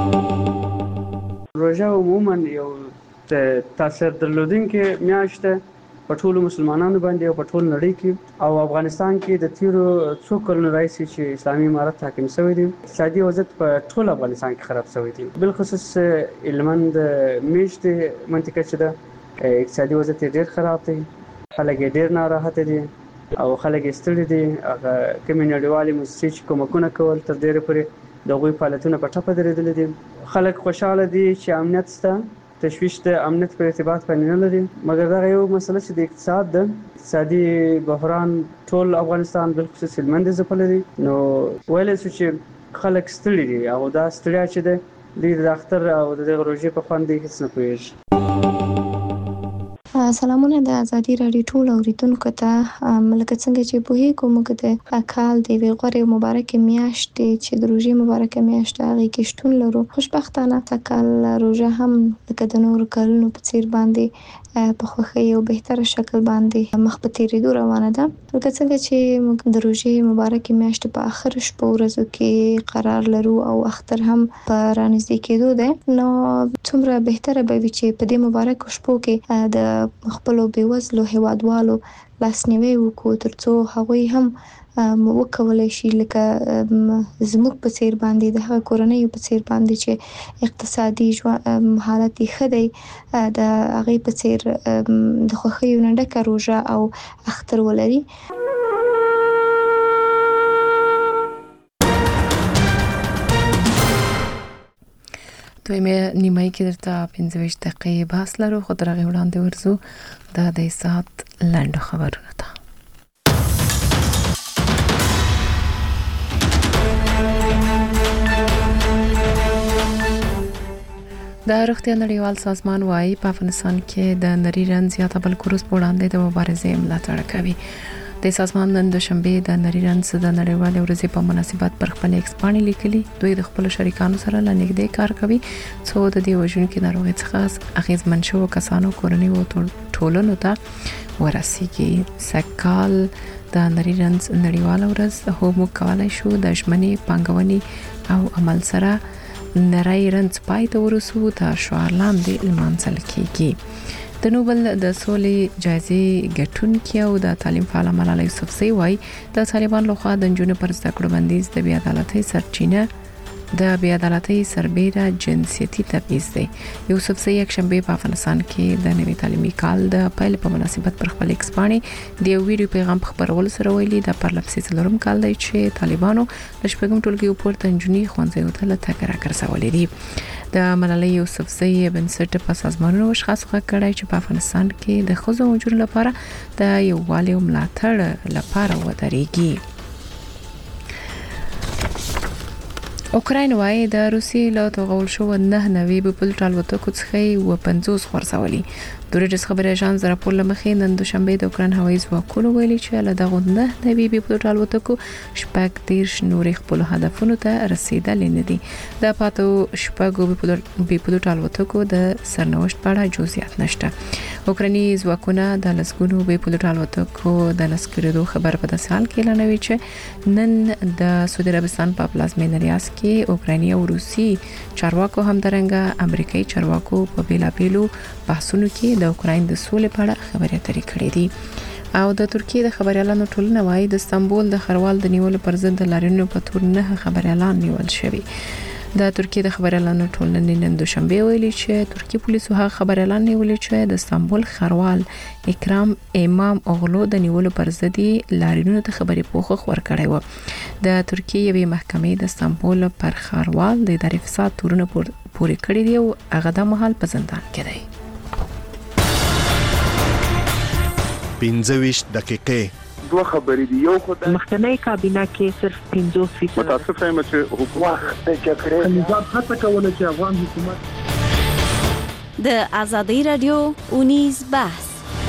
روژه عموما یو تاثیر درلودونکې میاشت ده په ټولو مسلمانانو باندې او په ټول نړۍ کې او افغانستان کې د تیرو څو کلونو راهیسې چې اسلامي امارت حاکم شوی دی اقتصادي وضعیت په ټول افغانستان کې خراب شوی دی. بالخصوص هلمند میشتې منطقه چې ده اقتصادي وضعیت ډېر خراب دی، خلک یې ډېر ناراحته دي او خلک یې ستړي دي. هغه کومې نړیوالې موسسې چې کومکونه کول تر ډېره پورې د هغوی فعالیتونه په ټپه درېدلي دي. خلک خوشحاله دي چې امنیت شته، تشویش د امنیت په ارتباط باندې نه لري، مګر دا یو مسله چې د اقتصاد ده، اقتصادي بحران ټول افغانستان بالخصوص هلمند ځپلی دی. نو ویلی شو چې خلک ستړي دي او دا ستړیا چې ده دوی د اختر او د دغه روژې په خوند هېڅ نه پوهېږي. سلامونه د ازادي راډیو ټول اوریدونکو ته. لکه څنګه چې پوهیږو موږ د کال د یوې غوره مبارکې میاشتې چې د روژې مبارکه میاشت هغې کې شتون لرو. خوشبختانه کال روژه هم لکه د نورو کلونو په څیر باندې په خوښۍ او بهتره شکل باندې مخ په تېرېدو روانه ده. لکه څنګه چې موږ د روژې مبارکې میاشتې په اخر شپو ورځو کې قرار لرو او اختر هم په رانږدې کېدو دی، نو څومره بهتره به وي چې په دې مبارکو شپو کې د خپلو بېوزلو هیوادوالو لاسنیوی وکړو ترڅو هغوی هم وکولای شي لکه زموږ په څیر باندې د هغه کورنۍ په څیر باندې چې اقتصادي حالت یې ښه دی د هغه په څیر د خوښۍ ډکه روژه او اختر ولري. دویمه نیمه کې درته 25 دقیقې بحث لرو خو تر هغه وړاندې ورزو د ساعت لاندې خبرونه ده. د روغتیا نړیوال سازمان وايي په افغانستان کې د نری رنځ یا تبرکلوز په وړاندې د مبارزې ملاتړ کوي. د سازمان نن دوشنبه د نری رنځ د نړیوال ورځې په مناسبت پر خپل ایکس باندې لیکلي دوی د خپل شریکانو سره لنګدې کار کوي څو د دې وژونکو ناروغۍ څخه اغیزمن شو کسانو کورنۍ او ټولنو ته ورسیږي. سکال د نری رنځ نړیوال ورځ هم کولای شو د ژمنې پانګونې او عمل سره نری رنځ پای ته ورسو ته شعار لاندې لمانځل کیږي. د نوبل د سولې جایزې ګټونکي او د تعلیم فعال ملالۍ یوسفزۍ وايي د طالبان لخوا د نجونو پر زده کړو بندیز د بې عدالتۍ سرچینه د بې عدالتۍ سربېره جنسیتي تبعیض دی. یوسفزۍ یکشنبه په افغانستان کې د نوي تعلیمي کال د پیل په مناسبت پر خپل ایکس باندې د یو ویډیو پیغام خبرول سره ویلي د پرلپسې څلورم کال دی چې طالبانو د شپږم ټولګي پورته نجونې ښوونځیو ته له تګ راګرځولې دي. د ملالۍ یوسفزۍ بنسټ په سازمانونو اشخاص غږ کړی چې په افغانستان کې د ښځو او نجونو لپاره د یووالي او ملاتړ لپاره ودرېږي. اوکراین وايي د روسیې له توغول شو 9 نوي بپلټ الوتکو څخه 50 خرڅولي. د رویټرز خبري اژانس راپور لمخې نن دوشنبه د اوکراین هوایي ځواکونو ویلي چې له دغه 9 نوي بپلټ الوتکو شپږ دیرش نورې خپل هدفونو ته رسیدلې نه دي. د پاتو شپږو بپلټ الوتکو د سرنوشت په اړه جزئیات نشته. اوکرایني ځواکونه د لسګونو بپلټ الوتکو د لسکرېدو خبر په داسې حال کې اعلانوي چې نن د سعودي عربستان په پلازمینه ریاض کې اوکرایني او روسي چارواکو همدارنګه امریکایي چارواکو په بیلابیلو بحثونو کې د اوکراین د سولې په اړه خبرې اترې کړې دي. او د ترکیه د خبريالانو ټولنه وايي د استانبول د خروال د نیولو پر ضد د لاریونونو په تور 9 خبريالان نیول شوي. د ترکیه د خبريالانو ټولنې نن دوشنبه ویلي چې ترکیه پولیسو هغه خبريالان نیولې چې د استانبول خروال اکرام امام اوغلو د نیولو پر ضد لاریونونو ته خبري پوښښ ورکړی و. د ترکیه یوې محکمې د استانبول پر خروال د ادارې فساد تورونه پورې کړی دی او هغه د مهال په زندان کې دی. 25 دقیقې دوه خبرې دي. یو خو د مخکنی کابینه کې صرف 50% متاسف یم چې حکومت د جګړې نظام هڅه کوله چې افغان حکومت د ازادي رادیو اونیز بحث.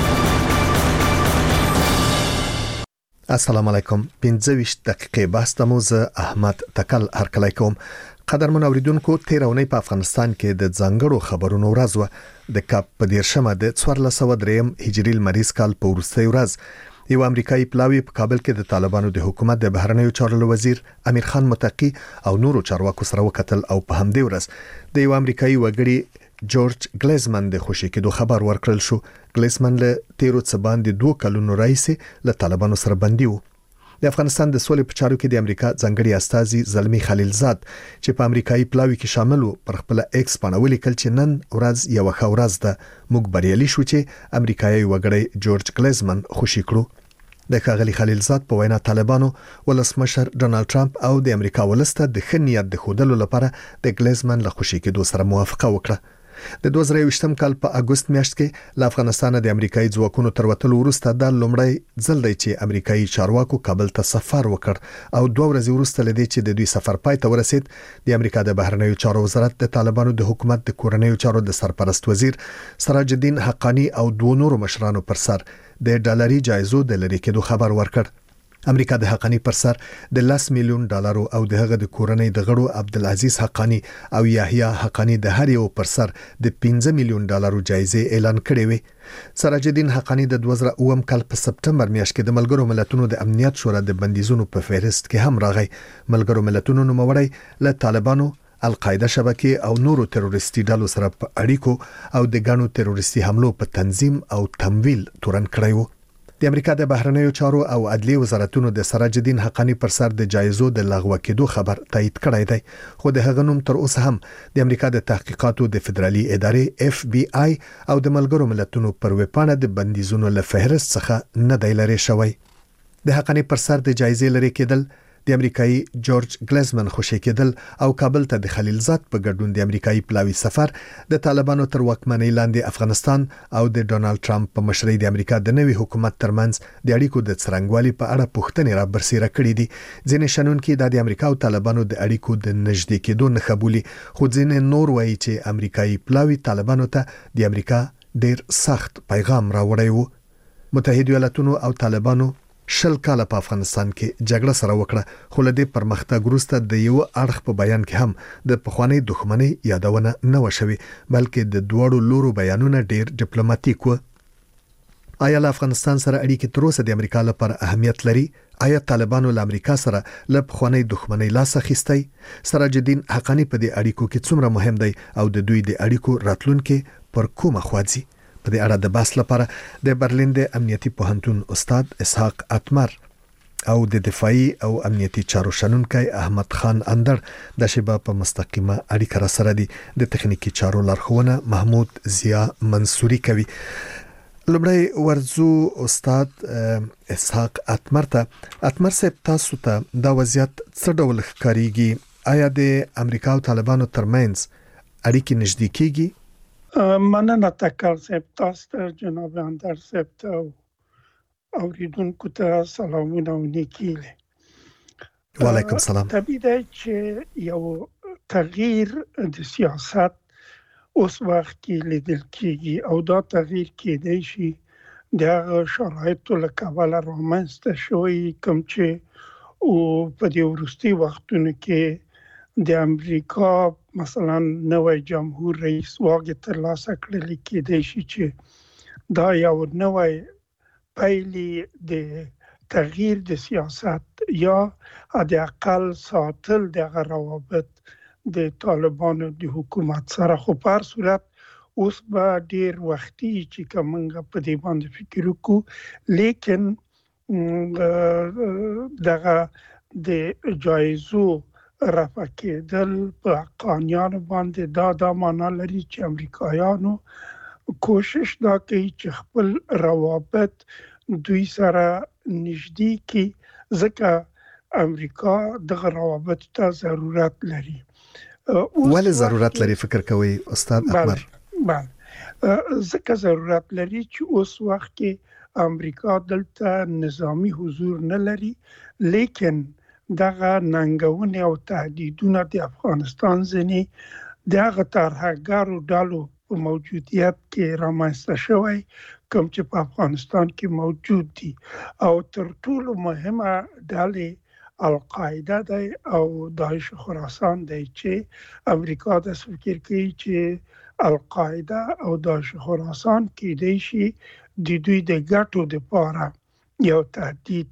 السلام علیکم. 25 دقیقې بحث تمو زه احمد تکل هرکلی کوم. قدرمن اوریدونکو تیرونی په افغانستان کې د ځانګړو خبرونو ورځ و. د کاپ په 13مه د 1403 هجری لمریز کال په وروستۍ ورځ یو امریکایي پلاوی په کابل کې د طالبانو د حکومت د بهرنیو چارو وزیر امیر خان متقی او نورو چارواکو سره وکتل او په همدې ورځ د یو امریکایي وګړي جورج ګلیزمن د خوشی کېدو خبر ورکړل شو. ګلیزمن له تیرو څه باندې 2 کلونو راهیسې له طالبانو سره بندي و. د افغانستان د سولې په چارو کې د امریکا ځنګړي استازي زلمی خلیلزاد چې په امریکایي پلاوی کې شامل و پر خپل ایکس باندې ولیکل چې نن ورځ یو ښه ورځ ده. موږ بریالي شو چې امریکایي وګړي جورج ګلیزمن خوشی کړو. د ښاغلي خلیلزاد په وینا طالبانو ولسمشر ډونالد ټرمپ او د امریکا ولسته د ښه نیت د ښودلو لپاره د ګلیزمن له خوشی کېدو سره موافقه وکړه. د 2020 کال په اگست میاشت کې له افغانستان د امریکایي ځواکونو تر وتلو وروسته د لومړی ځل دی چې امریکایي چارواکو کابل ته سفر وکړ او 2 ورځې وروسته لدی چې د دوی سفر پای ته ورسید د امریکا د بهرنیو چارو وزارت د طالبانو د حکومت د کورنیو چارو د سرپرست وزیر سراج الدین حقانی او 2 نورو مشرانو پر سر د ډالري جایزو د لری کېدو خبر ورکړ. امریکا د حقانی پر سر د $10 میلیون او دغه د کورنۍ د غړو عبدالعزیز حقانی او یحیی حقانی د هر یو پر سر د $15 میلیون جایزې اعلان کړې وي. سراج الدین حقانی د 2009 کال په سپټمبر میاشت کې د ملګرو ملتونو د امنیت شورا د بندیزونو په فهرست کې هم راغی. ملګرو ملتونو نوموړی له طالبانو القاعده شبکې او نورو تروریستي ډلو سره په اړیکو او د ګڼو تروریستي حملو په تنظیم او تمویل تورن کړی و. د د امریکا د بهرنیو چارو او عدلیې وزارتونو د سراج الدین حقانی پر سر د جایزو د لغوه کېدو خبر تایید کړی دی، خو د هغه نوم تر اوسه هم د امریکا د تحقیقاتو د فدرالي ادارې FBI او د ملګرو ملتونو پر ویبپاڼه د بندیزونو له فهرست څخه نه دی لرې شوی. د حقانی پر سر د جایزې لرې کېدل د امریکایي جورج ګلیزمن خوشی کېدل او کابل ته د خلیلزاد په ګډون د امریکایي پلاوي سفر د طالبانو تر واکمنۍ لاندې افغانستان او د ډونالد ټرمپ په مشرۍ د امریکا د نوي حکومت ترمنځ د اړیکو د څرنګوالي په اړه پوښتنې را برسېره کړې دي. ځینې شنونکي د امریکا او طالبانو د اړیکو د نږدې کېدو نښه بولي، خو ځینې نور وایي چې امریکایي پلاوي طالبانو ته د امریکا ډیر سخت پیغام راوړی وو. متحده ایالاتونو او طالبانو 20 کاله په افغانستان کې جګړه سره وکړه، خو له دې پرمختګ وروسته د یو اړخ په بیان کې هم د پخوانی دښمنۍ یادونه نه وشوي، بلکې د دوړو لورو بیانونه ډیر ډیپلوماټیک وو. آیا له افغانستان سره اړیکې تر اوسه د امریکا لپاره اهمیت لري؟ آیا طالبانو له امریکا سره له پخوانی دښمنۍ لاس اخیستی؟ سراج الدین حقانی په دې اړیکو کې څومره مهم دی او د دوی د اړیکو راتلونکي پر کومه خواځي؟ په دې اړه د بحث لپاره د برلین د امنیتي پوهنتون استاد اسحاق اتمر او د دفاعي او امنیتي چارو شنونکی احمد خان اندر د شبا په مستقیمه اړیکه را سره دي. د تخنیکی چارو لارښوونه محمود ضیا منصوري کوي. لومړی ورزو استاد اسحاق اتمر صاحب، تاسو ته دا وضعیت څه ډول ښکاریږي؟ آیا د امریکا او طالبانو ترمنځ اړیکې نږدې کیږي؟ مننه تکل صاحب، تاسو ته جناب اندر صاحب ته اوریدونکو ته سلامونه او نیکیله. وعلیکم سلام. طبیعي دی چې یو تغییر د سیاست اوس وخت کې لیدل کیږي او دا تغییر کېدای شي د هغه شرایطو له کبله رامنځته شوی کوم چې او په دې وروستي وختونو کې د امریکا مثلا نوی جمهور رئیس واګه ترلاسه کړل کېدای شي چې دا یو نوی پیلی د تغییر د سیاست یا د اقل ساتل د روابط د طالبانو د حکومت سره. خو په هر صورت اوس به ډیر وختي چې کومه په دې باندې فکر وکړو، لیکن دغه د جایزو رفع کېدل په حقانیانو باندې دا معنا لري چې امریکایانو کوشش دا کوي چې خپل روابط دوی سره نږدې کړي، ځکه امریکا دغه روابط ته ضرورت لري. ولې ضرورت لري فکر کوي استاد اتمر؟ ځکه ضرورت لري چې اوس وخت کې امریکا دلته نظامی حضور نه لري، لیکن دغه ننګونې او تهدیدونه د افغانستان ځینې دغه ترهګرو ډلو په موجودیت کې رامنځته شوی کوم چې په افغانستان کې موجود دي، او تر ټولو مهمه ډلې القاعده دی او داعش خراسان دی چې امریکا د فکر کوي چې القاعده او داعش خراسان کې دی شي د دوی د ګټو لپاره یو تهدید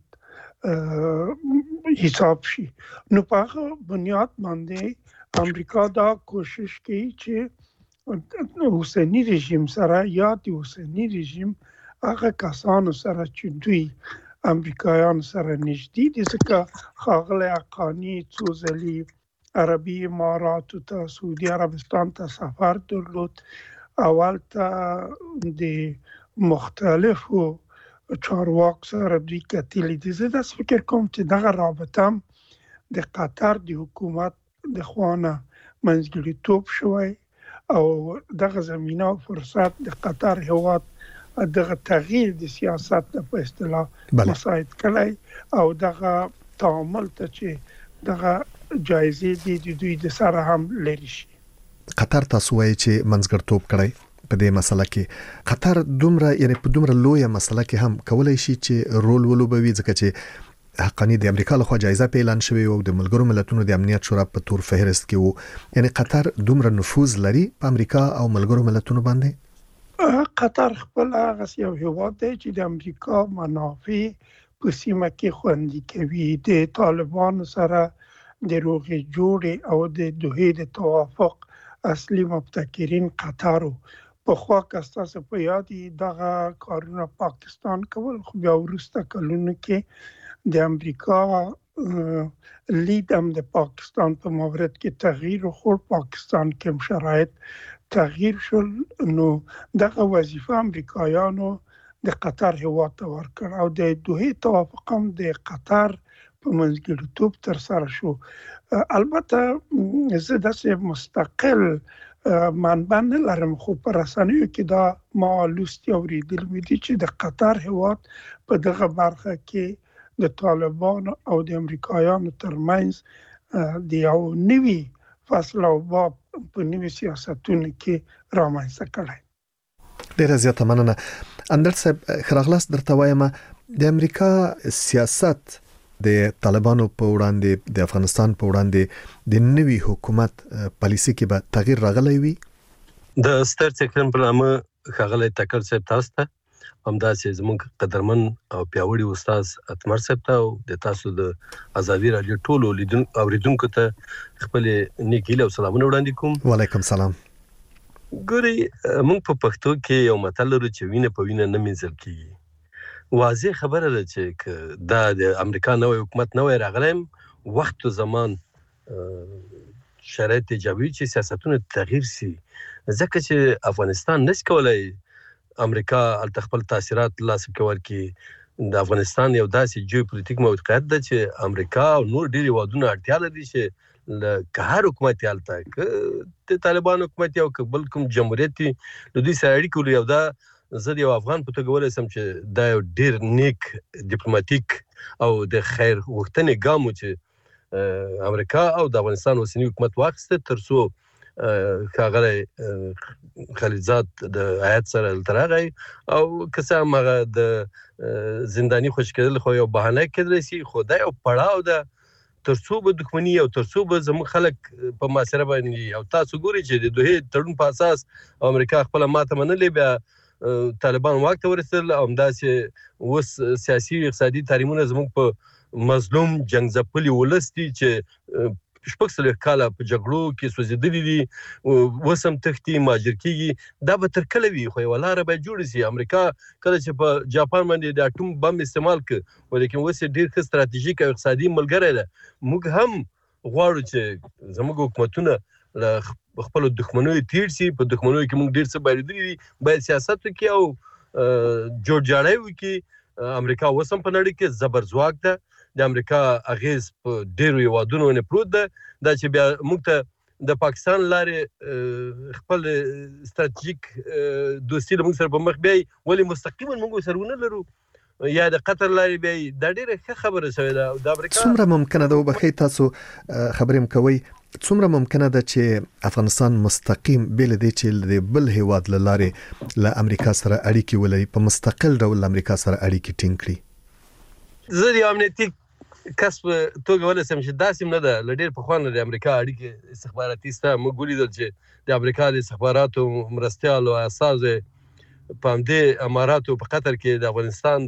حساب شي. نو په هغه بنیاد باندې امریکا دا کوشش کوي چې اوسنی رژیم سره یا د اوسنی رژیم هغه کسانو سره چې دوی امریکایان سره نږدې دي، ځکه ښاغلی حقانی څو ځلې عربي اماراتو ته، سعودي عربستان ته سفر درلود، اول ته د مختلفو چارواکو سره دوی کتلي دي. زه داسې فکر کوم چې دغه رابطه هم د قطر د حکومت د خوانه منځګړیتوب شوی او دغه زمینه او فرصت د قطر هیواد دغه تغییر د سیاست په اصطلاح مساعد کړی او دغه تعامل ته چې دغه جایزې د دوی د سره هم لري شي. قطر تاسو وایي چې منځګړیتوب کړی په دې مسله کې. قطر دومره یعنی په دومره لویه مسله کې هم کولای شي چې رول ولوبوي، ځکه چې حقانی د امریکا لخوا جایزه په اعلان شوی او د ملګرو ملتونو د امنیت شورا په تور فهرست کې وو. یعنی قطر دومره نفوذ لري په امریکا او ملګرو ملتونو باندې. قطر خپل هغه یو هیواد دی چې د امریکا منافع په سیمه کې خوندي کوي. د طالبانو سره د روغې جوړې او د دوحې د توافق اصلي مبتکرین قطر په خوا کې تاسو په یاد دغه کارونه پاکستان کول، خو بیا وروسته کلونو کې د امریکا لید هم د پاکستان په مورد کې تغییر وکړ، پاکستان کې شرایط تغییر شول، نو دغه وظیفه امریکایانو د قطر هیواد ته ورکړ او د دوه توافق هم د قطر په منځګړیتوب تر سره شو. البته زه داسې مستقل منبع نه لرم، خو په رسنیو کې دا ما لوستي اورېدلي دي چې د قطر هیواد په دغه برخه کې د طالبانو او د امریکایانو ترمنځ د یو نوي فصل او باب په نوي سیاستونو کې رامنځته کړی. ډیره زیاته مننه. اندر صاحب خراغلاس درته وایم د امریکا سیاست د طالبانو په وړاندې د افغانستان په وړاندې د نوي حکومت پالیسي کې به تغییر راغلی وي. د ستر سیکرن په نامه ښاغلی تکل صاحب تاسو ته همداسې زموږ قدرمن او پیاوړي استاد اتمر صاحب ته او د تاسو د ازادي رادیو ټولو اوریدونکو ته خپل نیک هیله او سلامونه وړاندې کوم. وعلیکم سلام. ګوري موږ په پښتو کې یو متل لرو چې وینه په وینه نه مینځل کیږي. واضح خبره ده چې دا د امریکا نوې حکومت نوې راغلم وخت او زمان شرایط ایجابي چې سیاستونه تغییر شي، ځکه چې افغانستان نس کولای امریکا خپل تاثیرات لاس کې ورکړي. د افغانستان یو داسې جیوپولیټیک موقعیت ده چې امریکا او نور ډېری هیوادونه اړتیا لري چې که هر حکومت هلته که د طالبانو حکومت یا بل کوم جمهوریت له دوی سره اړیکې ولري، او دا زه د یو افغان په توګه ویلی سم چې دا یو ډېر نیک ډیپلوماتیک او د خیر غوښتنې ګام و چې امریکا او د افغانستان اوسني حکومت واخیسته تر څو ښاغلی خلیلزاد د هیات سره دلته راغی او که څه هم هغه د زنداني خوشي کېدل خو یو بهانه کېدلی شي، خو دا یو پړاو ده تر څو به دښمني او تر څو به زموږ خلک په محاصره باندې او تاسو ګورئ چې د دوحې تړون په اساس امریکا خپله ماته منلې، بیا طالبان واک ته ورسېدل او همداسې اوس سیاسي اقتصادي تحریمونه زموږ په مظلوم جنګ ځپلي ولس دي چې 40 کاله په جګړو کې سوځېدلي دي، اوس هم تښتي مهاجر کېږي. دا به تر کله وي؟ خو یوه لاره باید جوړه شي. امریکا کله چې په جاپان باندې د اټوم بم استعمال کړ، ولیکن اوس یې ډېر ښه ستراتیژیک او اقتصادي ملګری ده. موږ هم غواړو چې زموږ حکومتونه له خپلو دښمنیو تېر شي. په دښمنیو کې موږ ډېر څه بایلېدلي دي، باید سیاست وکړي او جوړجاړی وکړي. امریکا اوس هم په نړۍ کې زبر ځواک ده، د امریکا اغیز په ډیرو هیوادونو باندې پروت ده. دا چې بیا موږ ته د پاکستان لارې خپل ستراتیژیک دوستي له موږ سره په مخ بیایي، ولې مستقیما موږ سره ونه لرو، یا د قطر لارې بیایي. دا ډیره ښه خبره شوې ده. د امریکا څومره ممکنه ده، وبخښئ تاسو خبرې هم کوئ، څومره ممکنه ده چې افغانستان مستقیم بې له دې چې د بل هیواد له لارې له امریکا سره اړیکې ولري په مستقل ډول له امریکا سره اړیکې ټینګ کړي؟ زه د امنیتي کس په توګه ویلی سم چې داسې نه ده. له ډېر پخوا نه د امریکا اړیکې استخباراتي شته. موږ ولیدل چې د امریکا د استخباراتو مرستیالو استازو په همدې اماراتو په قطر کې د افغانستان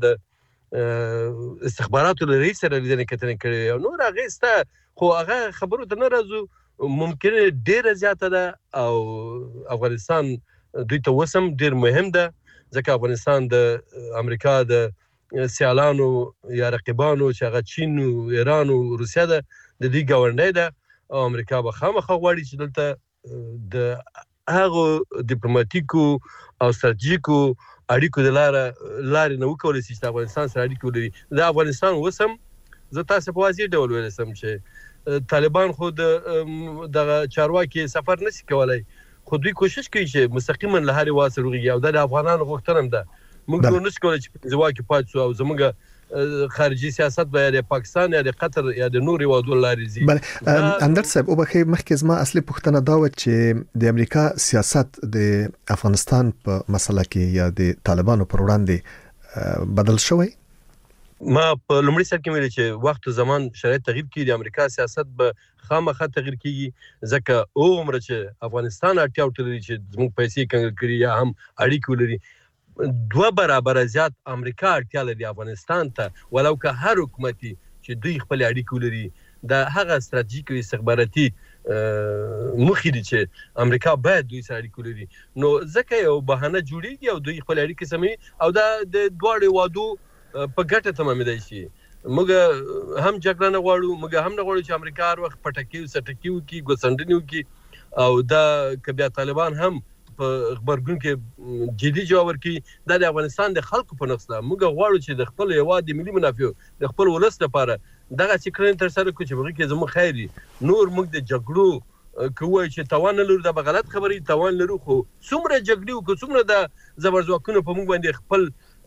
د استخباراتو له رئیس سره لیدنې کتنې کړې او نور هغې شته، خو هغه خبرو ته نه راځو. ممکنه ډېره زیاته ده او افغانستان دوی ته اوس هم ډېر مهم ده، ځکه افغانستان د امریکا د سیالانو یا رقیبانو چې هغه چین او ایران او روسیه ده د دې ګاونډی ده، او امریکا به خامخا غواړي چې دلته د هغو ډیپلوماتیکو او ستراتیژیکو اړیکو د لارې نه وکولی شي چې د افغانستان سره اړیکې ولري. د افغانستان اوس هم زه تاسو په واضح ډول ویلی سم چې طالبان خو د دغه چارواکي سفر نشي کولی، خو دوی کوشش کوي چې مستقیما له هر هیواد سره وغږیږي او دا د افغانانو غوښتنه هم ده. موږ نور نشو کولی چې په ځواک کې پاتې شو او زموږ خارجي سیاست به یا د پاکستان یا د قطر یا د نور هیوادونو لارې ځي. بله اندر صاحب وبخښئ، مخکې زما اصلي پوښتنه دا وه چې د امریکا سیاست د افغانستان په مسله کې یا د طالبانو پر وړاندې بدل شوی؟ ما په لومړي سر کې ویلي چې وخت او زمان شرایط تغییر کړي، د امریکا سیاست به خامخا تغییر کیږي، ځکه عمره چې افغانستان اړتیا ورته لري چې زموږ پیسې کنګل کړي یا هم اړیکې ولري. 2 برابره زیات امریکا اړتیا لري افغانستان ته، ولو که هر حکومتي چې دوی خپل اړیکې ولري د هغه ستراتیژیک استخباراتي مخې دي چې امریکا باید دوی سره اړیکې ولري نو ځکه یو بهانه جوړیږي او دوی خپل اړیکې سموي او دا د دواړو وادو په ګټه تمامېدای شي موږ هم جګړه نه غواړو موږ هم نه غواړو چې امریکا هر وخت پټکي سټکي وکړي ګوسندنې وکړي او دا که بیا طالبان هم په خبرګون کې جدي جواب ورکړي دا د افغانستان د خلکو په نقص ده موږ غواړو چې د خپل هیواد د ملي منافعو د خپل ولس لپاره دغه چې کړنې ترسره کړو چې هغه کې زموږ خیر وي نور موږ د جګړو کوی چې توان لرو دا به غلط خبرې توان لرو خو څومره جګړې وکړو څومره د زبرځواکونو په موږ باندې خپل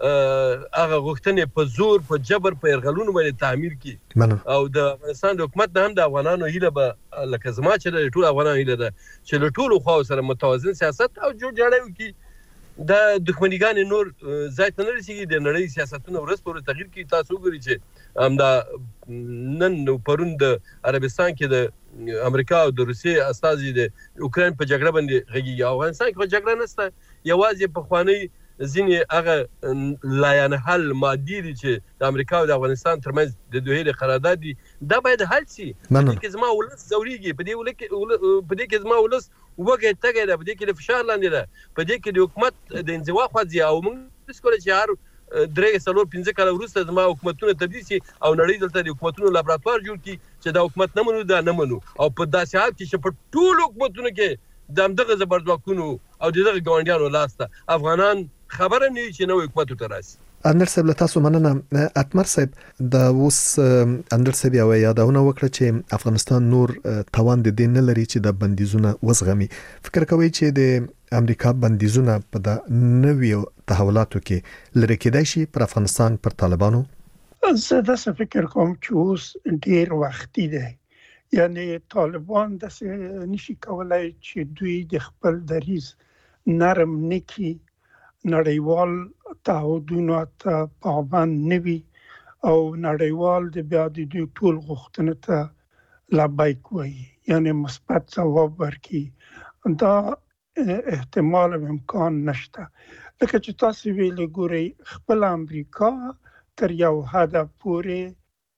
هغه غوښتنې په زور په جبر په يرغلونو باندې تعمیر کړي او د افغانستان د حکومت نه هم د افغانانو هیله به لکه زما چې د ټول افغانانو هیله ده چې له ټولو خواو سره متوازن سیاست او جوړجاړی وکړي د دښمنیګانې نور ځای ته نه رسېږي د نړۍ سیاستونه ورځ په ورځ تغیر کوي تاسو وګورئ چې همدا نن پرون د عربستان کې د امریکا او د روسیې استازي د اوکراین په جګړه باندې غږیږي افغانستان کې جګړه نشته یوازې په خواني ځینې هغه لایحه حل مادي دي چې د امریکا او د افغانستان ترمنځ د دوه قرارداد دي دا باید حل شي په دې کې زما ولس زوريږي په دې کې زما ولس وګړي تګي ده په دې کې د فشار لاندې ده په دې کې د حکومت د انزوا خوځي او موږ څه چې هر درې سلور 15 کال وروسته زما حکومتونه تبدیل شي او نړۍ دلته د حکومتونو لابراتوار جوړ کړي چې دا حکومت نه منو دا نه منو او په داسې حال کې چې په ټول حکومتونو کې د همدغه زبرځواکونو او دغه ګاونډیانو لاسته افغانان خبره نه چې نو حکومت ته راشي اندر صاحب تاسو مننه اتمر صاحب د اوس اندر صاحب یو یادونه وکړه چې افغانستان نور توان د دین نه لري چې د بندیزونه وزغمي فکر کوي چې د امریکا بندیزونه په د نویو تحولاتو کې لری کېدای شي پر افغانستان پر طالبانو زه د فکر کوم چې اوس ډیر وختي دی یعنی طالبان د نشي کولای چې دوی د خپل دریز نرم نکي نړیوال تعهدونو ته پابند نوي او نړیوال د بیا د دوی ټول غوښتنو ته لبیک وایي یعنی مثبت ځواب ورکړي دا احتمال او امکان نشته لکه چې تاسو ویلي ګورئ خپل امریکا تر یو حد پورې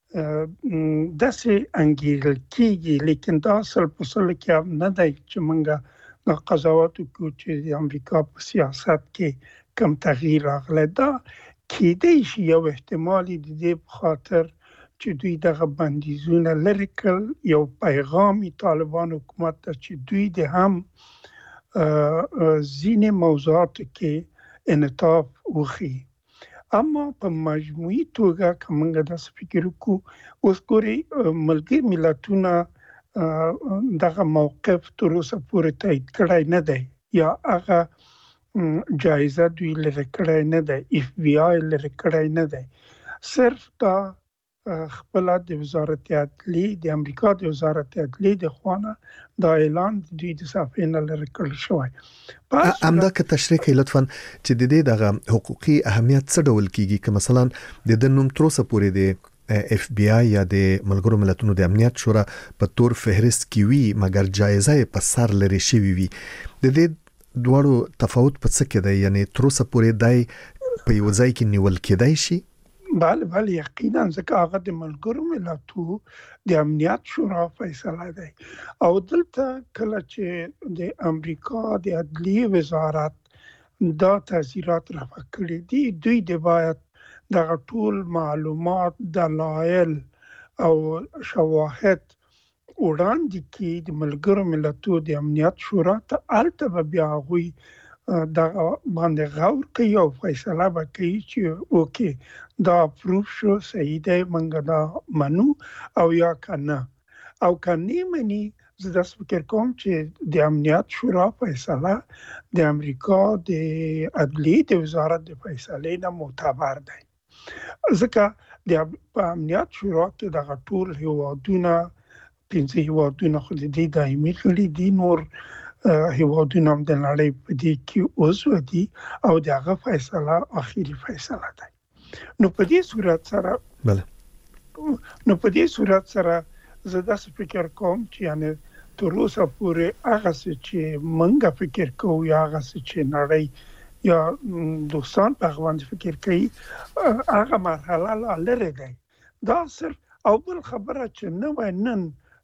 داسې انګیرل کېږي لیکن دا اصل په اصل کې هم نه دی چې موږ د قضاوت وکړو چې د امریکا په سیاست کې کم تغییر راغلی دا کېدای شي یو احتمال د دې په خاطر چې دوی دغه بندیزونه لرې کړل یو پیغام طالبان حکومت ته چې دوی د هم ځینې موضوعاتو کې انعطاف وښيي اما په مجموعي توګه کومه د فکر وکړو اوس ګوري ملګری ملتونه دغه موقف تر اوسه پورې تایید کړی نه دی یا هغه جایزه دوی لري کړی نه دی اف بی آی لري کړی نه دی صرف دا خپل د وزارت عدلیه د امریکا د وزارت عدلیه د خوانه دا اعلان دوی د صافین لري کړل شوی امدا که تشریح کوي لطفا چې د دې دغه حقوقي اهمیت څه ډول کیږي که مثلا د نوم تر اوسه پورې د اف بی آی یا د ملګرو ملتونو د امنیت شورا په تور فهرست کې وي مګر جایزه په سر لري شوی وي د دې دوړو تفاوت په څه کې دی یعنی تر اوسه پورې دای په یو ځای کې نیول کېدای شي بله یقینا ځکه هغه د ملګرو ملتونو د امنیت شورا فیصله دی او دلته کله چې د امریکا د عدلیه وزارت دا تاثیرات رافع کړي دي دوی د باید دغه ټول معلومات دلایل او شواهد وړاندې کړي د ملګرو ملتونو د امنیت شورا ته الته بیا غوي دا باندې غور کوي او فیصله وکړي چې اوکې دا پروف شو صحیح دی منګه دا منو او یا کنه او کني مني زه د فکر کوم چې د امنیت شورا فیصله د امریکا د عدلیه د وزارت د فیصلې نه معتبر دی ځکه د امنیت شورا کې د ټول هیوادونه 15 هیوادونه خو د دې دایمي غړي دي نور هیوادونه هم د نړۍ په دې کې عضو دي او دغه فیصله اخیری فیصله ده نو په دې صورت سره زه داسې فکر کوم چې یعنی تر اوسه پورې هغه څه چې موږ فکر کوو یا هغه څه چې نړۍ یا دوستان په باندې فکر کوي هغه مرحله لا لري دی دا صرف او بل خبره چې نن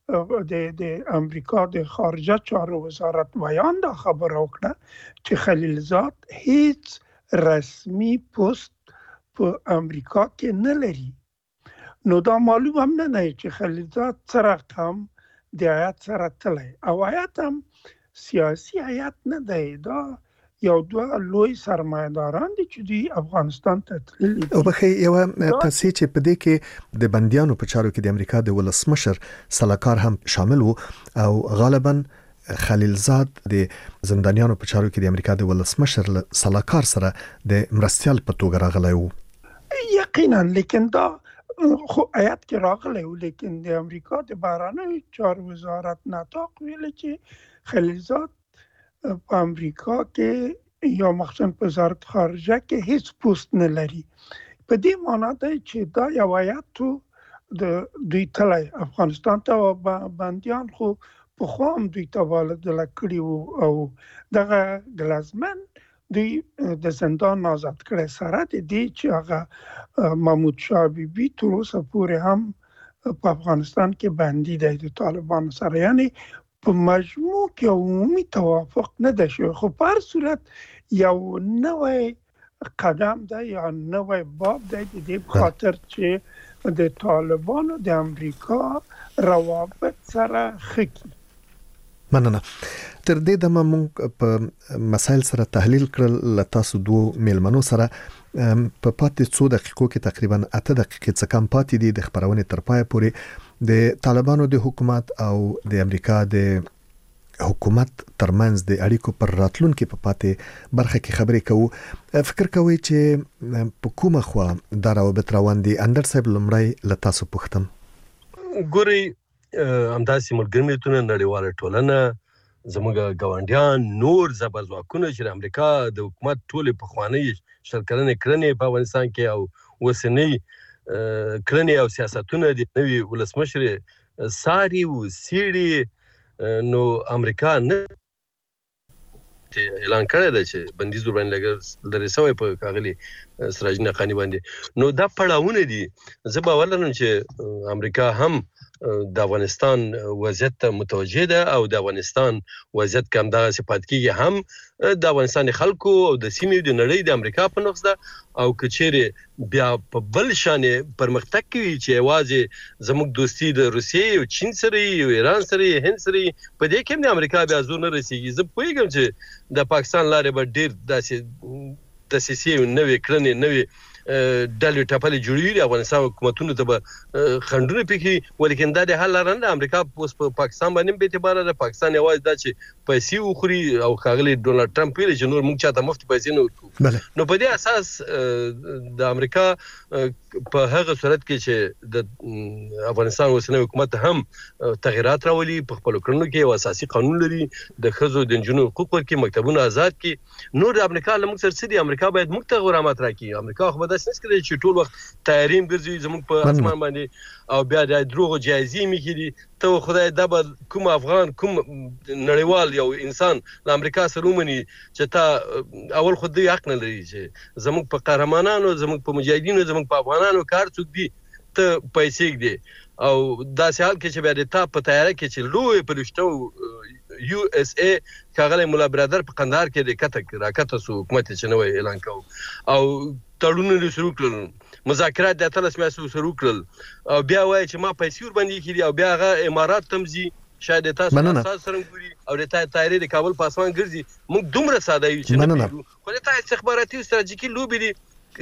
د امریکا د خارجه چارو وزارت بیان دا خبره وکړه چې خلیلزاد هیڅ رسمي پست په امریکا کې نه لري. نو دا معلوم هم نه دی چې خلیلزاد څه رقم د هیات سره تللی او هیات هم سیاسي هیات نه دی، دا یو دوه لوی سرمایه‌داران دي چې دوی افغانستان ته تللي او بخې یو تاسې چې په دې کې د بندیانو په چارو کې د امریکا د ولسمشر سلاکار هم شامل وو او غالبا خلیلزاد د زندانیانو په چارو کې د امریکا د ولسمشر سلاکار سره د مرستيال په توګه راغلی وو. یقینا لیکن دا خو آیات کې راغلی وو، لیکن د امریکا د بهرنیو چارو وزارت نطاق ویل چې خلیلزاد په امریکا کې یا مخصوصا په وزارت خارجه کې هیڅ پوست نه لري. په دې معنی دی چې دا یو آیات د دوی تلای افغانستان ته بندیان خو په خوام دوی ته والدل کړي وو او دغه ګلازمن دوی د زندان آزاد کړي سره د دې چې هغه محمود شاه بیبي تر اوسه پورې هم په افغانستان کې بندي دی د طالبانو سره، یعنی په مجموع کې عمومي توافق نه ده شوی. خو په هر صورت یو نوی قدم ده یا نوی باب ده د دې خاطر چې د طالبانو د امریکا روابط سره ښه کړي. مننه. تر دې دمه موږ په مسایل سره تحلیل کړل، له تاسو دوه میلمنو سره په پاتې 2 دقیقو کې تقریبا 8 دقیقې څخه کم پاتې دي د خبرونې تر پای پورې د طالبانو د حکومت او د امریکا د حکومت ترمنځ د اړیکو پر راتلونکو په پاتې برخه کې خبرې کوو. فکر کوي چې په کومه خوا دا روابط روان دي؟ اندر صاحب لمړی له تاسو پوښتم. ګوري همداسې ملګري ملتونه، نړیواله ټولنه، زموږ ګاونډیان، نور زبرځواکونه چې د امریکا د حکومت ټولې پخوانۍ شلکلنې کړنې په افغانستان کې او اوسنۍ کړنې او سیاستونه د نوي ولسمشر ساري او سیړي، نو امریکا نه اعلان کړی دی چې بندیز ورباندې لري سوی په کاغلي سراج نقاني باندې. نو دا پړاوونه دي. زه باور لرم چې امریکا هم د افغانستان وضعیت ته متوجه ده او د افغانستان وضعیت کې همدغه صفات کېږي، هم د افغانستان خلکو او د سیمې د نړۍ د امریکا په نقص ده او کچېره بیا په بل شان پرمختګ کوي چې یوازې زموږ دوستي د روسیې او چین سره او ایران سره هند سره په دې کې د امریکا بیا زور نه رسیږي. زه پوهیږم چې د پاکستان لارې به ډېر داسې دسیسې نوې کړنې نوې ډلې ټپلې جوړوي، د افغانستان حکومتونو ته به خنډونه پکې، ولیکن دا د حل لاره نه. امریکا اوس په پاکستان باندې بې اعتباره ده. پاکستان یوازې دا چې پیسې وخوري او ښاغلي ډونالډ ټرمپ ویلي چې نور موږ چاته مفتې پیسې نه ورکوو. نو په دې اساس د امریکا په هغه صورت کې چې د افغانستان اوسنی حکومت هم تغیرات راولي، په خپلو کړنو کې یو اساسي قانون لري، د ښځو د نجونو حقوق ورکړي، مکتبونه آزاد کړي. نور د امریکا له موږ سره څه دي؟ امریکا باید موږ ته غرامت راکړي. امریکا خو به داسې نه کوي چې ټول وخت تیاریم ګرځي زموږ په اسمان باندې او بیا د دروغ جایزې میکړي. ته خدای دا به کوم افغان کوم نړیوال یو انسان له امریکا سره ومني چې تا اول خو دوی حق نه لري چې زموږ په قهرمانانو، زموږ په مجاهدینو، زموږ په افغانانو کار څوک دي ته پیسې ږدي او داسې حال کې چې بیا د تا په تیاره کې چې لوی فرشته یو اس ای ښاغلی ملا برادر په قندهار کې د راکته سو حکومت چې نوی اعلان کوو او تړونونه شروع کړل، مذاکرات د 18 میاشتو شروع کړل او بیا وایي چې ما پیسې ورباندې کړي او بیا هغه امارات تمزي شاید تاسو سره ګوري او د تایری د کابل په اسمان ګرځي. موږ دومره ساده یو چې نه خو د استخباراتي او ستراتیژیکي لوبې دي.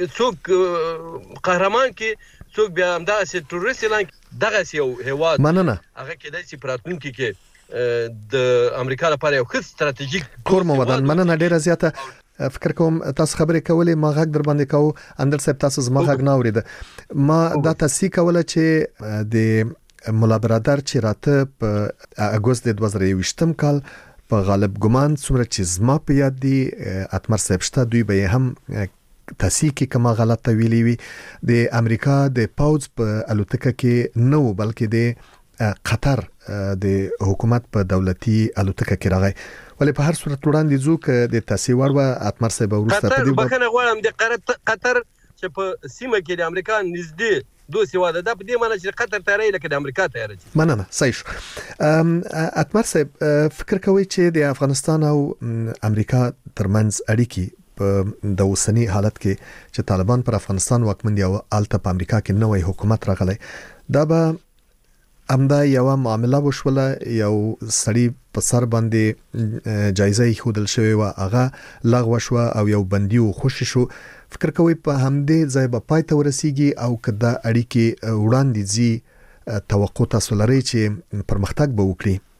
څوک قهرمان کې څوک بیا همداسې تروریست اعلان دغه یو هیواد هغه کېدای شي په راتلونکي کې د امریکا لپاره یو ښه ستراتیژیک کور مودان. مننه ډیره زیاته. فکر کوم تاسو خبرې کولې، ما غږ در باندې کوو، اندر صاحب تاسو زما غږ نه اورید. ما دا تصحیح کوله چې د مولا برادر چې راته په اگست 2023 کال په غالب ګمان څومره چې زما په یاد دي اتمر صاحب شته، دوی به هم تصحیح کې کما غلطه ویلي وي. د امریکا د پاوز په الوتکه کې نو بلکې د قطر د حکومت په دولتي الوتکه کې راغی. ولې په هر صورت وړاندې ځو ک د تصحیح وړ اتمر صاحب ورسته په دې بخنه غواړم د قطر چې په سیمه کې د امریکا نږدې دوست هیواد دا په دې معنی چې قطر تیاری لکه د امریکا تیاری. مننه. صحیح شو. اتمر صاحب فکر کوي چې د افغانستان او امریکا ترمنځ اړیکې په د اوسنی حالت کې چې طالبان پر افغانستان واکمن دي او الته په امریکا کې نوې حکومت راغلی دا به امدا یو معاملہ وشوله یو سړی په سر باندې جایزه خودل شوی و هغه لغوه شو او یو بندي او خوشی شو. فکر کوي په همدې ځای به پای ته ورسیږي او کدا اړیکې وړاندې زی توقع تاسو لري چې پرمختګ به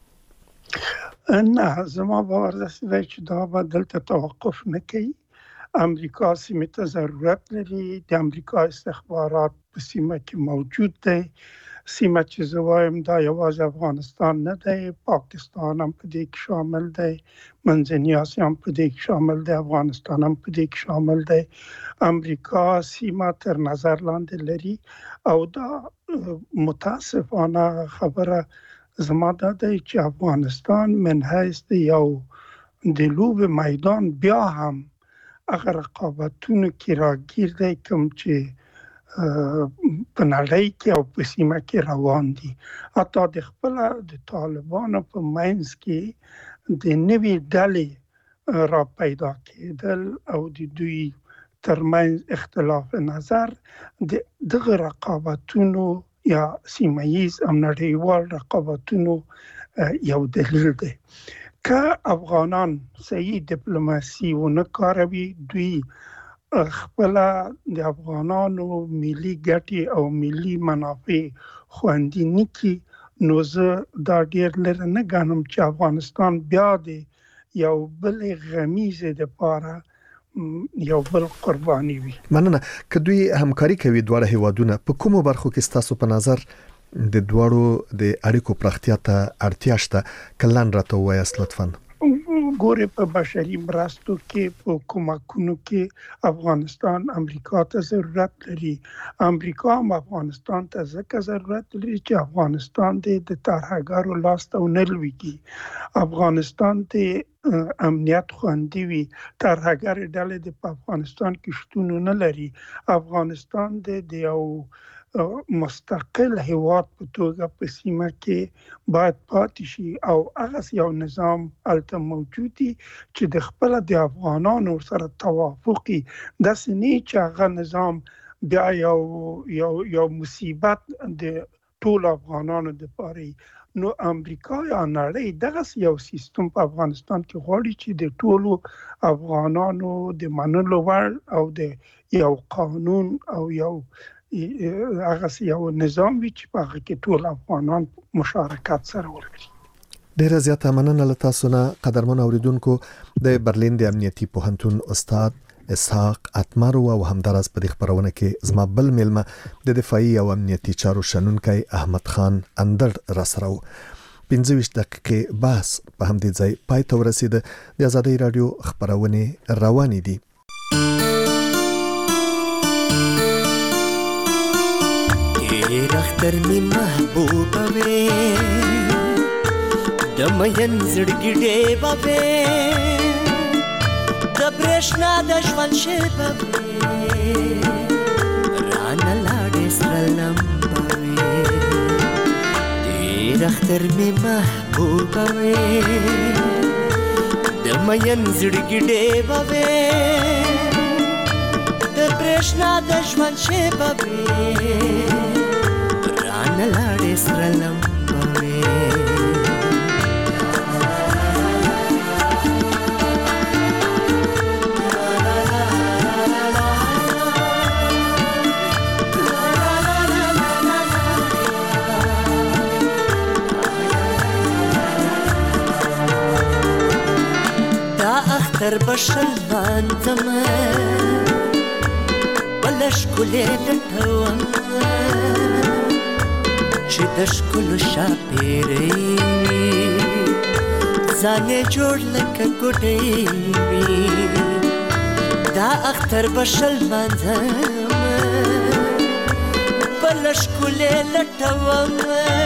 وکړي؟ نه زما باور دی چې دا به دلته توقف نه کوي. امریکا سیمه ته ضرورت لري. د امریکا استخبارات په سیمه کې موجود دی. سیمه چې زوایم دا یوازې افغانستان نه دی، پاکستان هم په دې کې شامل دی، منځنۍ اسیا هم په دې کې شامل دی، افغانستان هم په دې کې شامل دی. امریکا سیمه تر نظر لاندې لري او دا متاسفانه خبره زما دا دی چې افغانستان من حیث یو د لوب میدان بیا هم هغه رقابتونو کې راګیر دی کوم چې په نړۍ کې او په سیمه کې روان دي. حتی د خپل د طالبانو په منځ کې د نوې ډلې را پیدا کېدل او د دوی ترمنځ اختلاف نظر دغه رقابتونو یا سیمه‌ییز او نړیوال رقابتونو یو دلیل دی. که افغانان صحیح ډیپلوماسي ونه کاروي، دوی خپل د افغانانو ملي ګټې او ملي منافع خوندي نکړي، نو زه دا ډیر لري نه ګڼم چې افغانستان بیا د یو بل غمیزه د پاره یو بل قرباني وي. مننه. که دوی همکاري کوي دواړه هیوادونه، په کومو برخو کې ستاسو په نظر د دواړو د اړیکو پراختیا ته اړتیا شته؟ کلن راته وایاست لطفاً. ګورې په بشري مرستو کې، په کومکونو کې افغانستان امریکا ته ضرورت لري. امریکا هم افغانستان ته ځکه ضرورت لري چې افغانستان د ترهګرو لاس ته ونه لویږي، افغانستان د امنیت خوندي وي. ترهګر ډلې د افغانستان کې شتون نه لري. افغانستان د یو مستقل هیواد په توګه په سیمه کې باید پاتې شي او هغه یو نظام الته موجود دي چې د خپل د افغانانو سره توافقي د سنې چې هغه نظام بیا یو مصیبت د ټول افغانانو د پاره. نو امریکا یا نړۍ دغه یو سیستم په افغانستان کې غواړي چې د ټولو افغانانو د منلو وړ او د یو قانون او یو هغه یو نظام وي چې په هغه کې ټول افغانان مشارکت سره وکړي. ډیره زیاته مننه له تاسو نه قدرمن اوریدونکو. د برلین د امنیتي پوهنتون استاد اسحاق اتمر او همدارس په دې خبرونه کې زما بل ملمه د دفاعي او امنیتي چارو شنونکی احمد خان اندر را سره و. 15 دقیقې بحث په همدې ځای پای ته ورسید. د آزادۍ رادیو خبرونه روانې دي. اختر می محبوبه وې د مین زړګي ډېبه وې د برېښنا د ژوند شېبه وې رانه لاړې سره لمبه وې ډېر اختر می محبوبه وې د مین زړګي ډېبه وې د برېښنا د ژوند شېبه وې نلاړې سره لمبه وې. دا اختر بشل باندمه بله ښکلې لټوم چې د ښکلو شاپېرۍ وي ځان یې جوړ لکه ګوډۍ وي. دا اختر به شل مانځمه بله ښکلې لټوم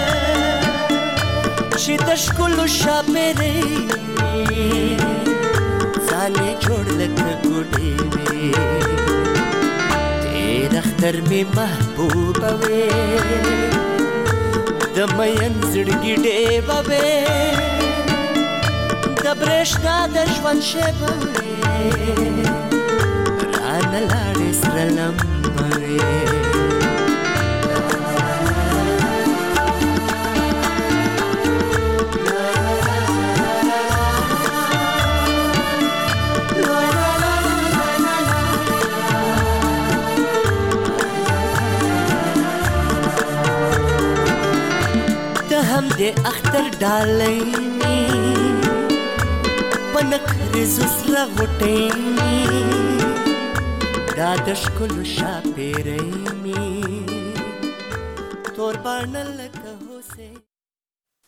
چې د ښکلو شاپېرۍ وي ځان یې جوړ لکه ګوډۍ وي. تېر اختر می محبوبه وې د مین زړګي ډېوه وې د برېښنا د ژوند شېبه وې رانه لاړې سره لمبه وې هم دې اختر ډالۍ پنک رزو سره غټې دا د ښکلو شاپېرۍ تور باڼه لګ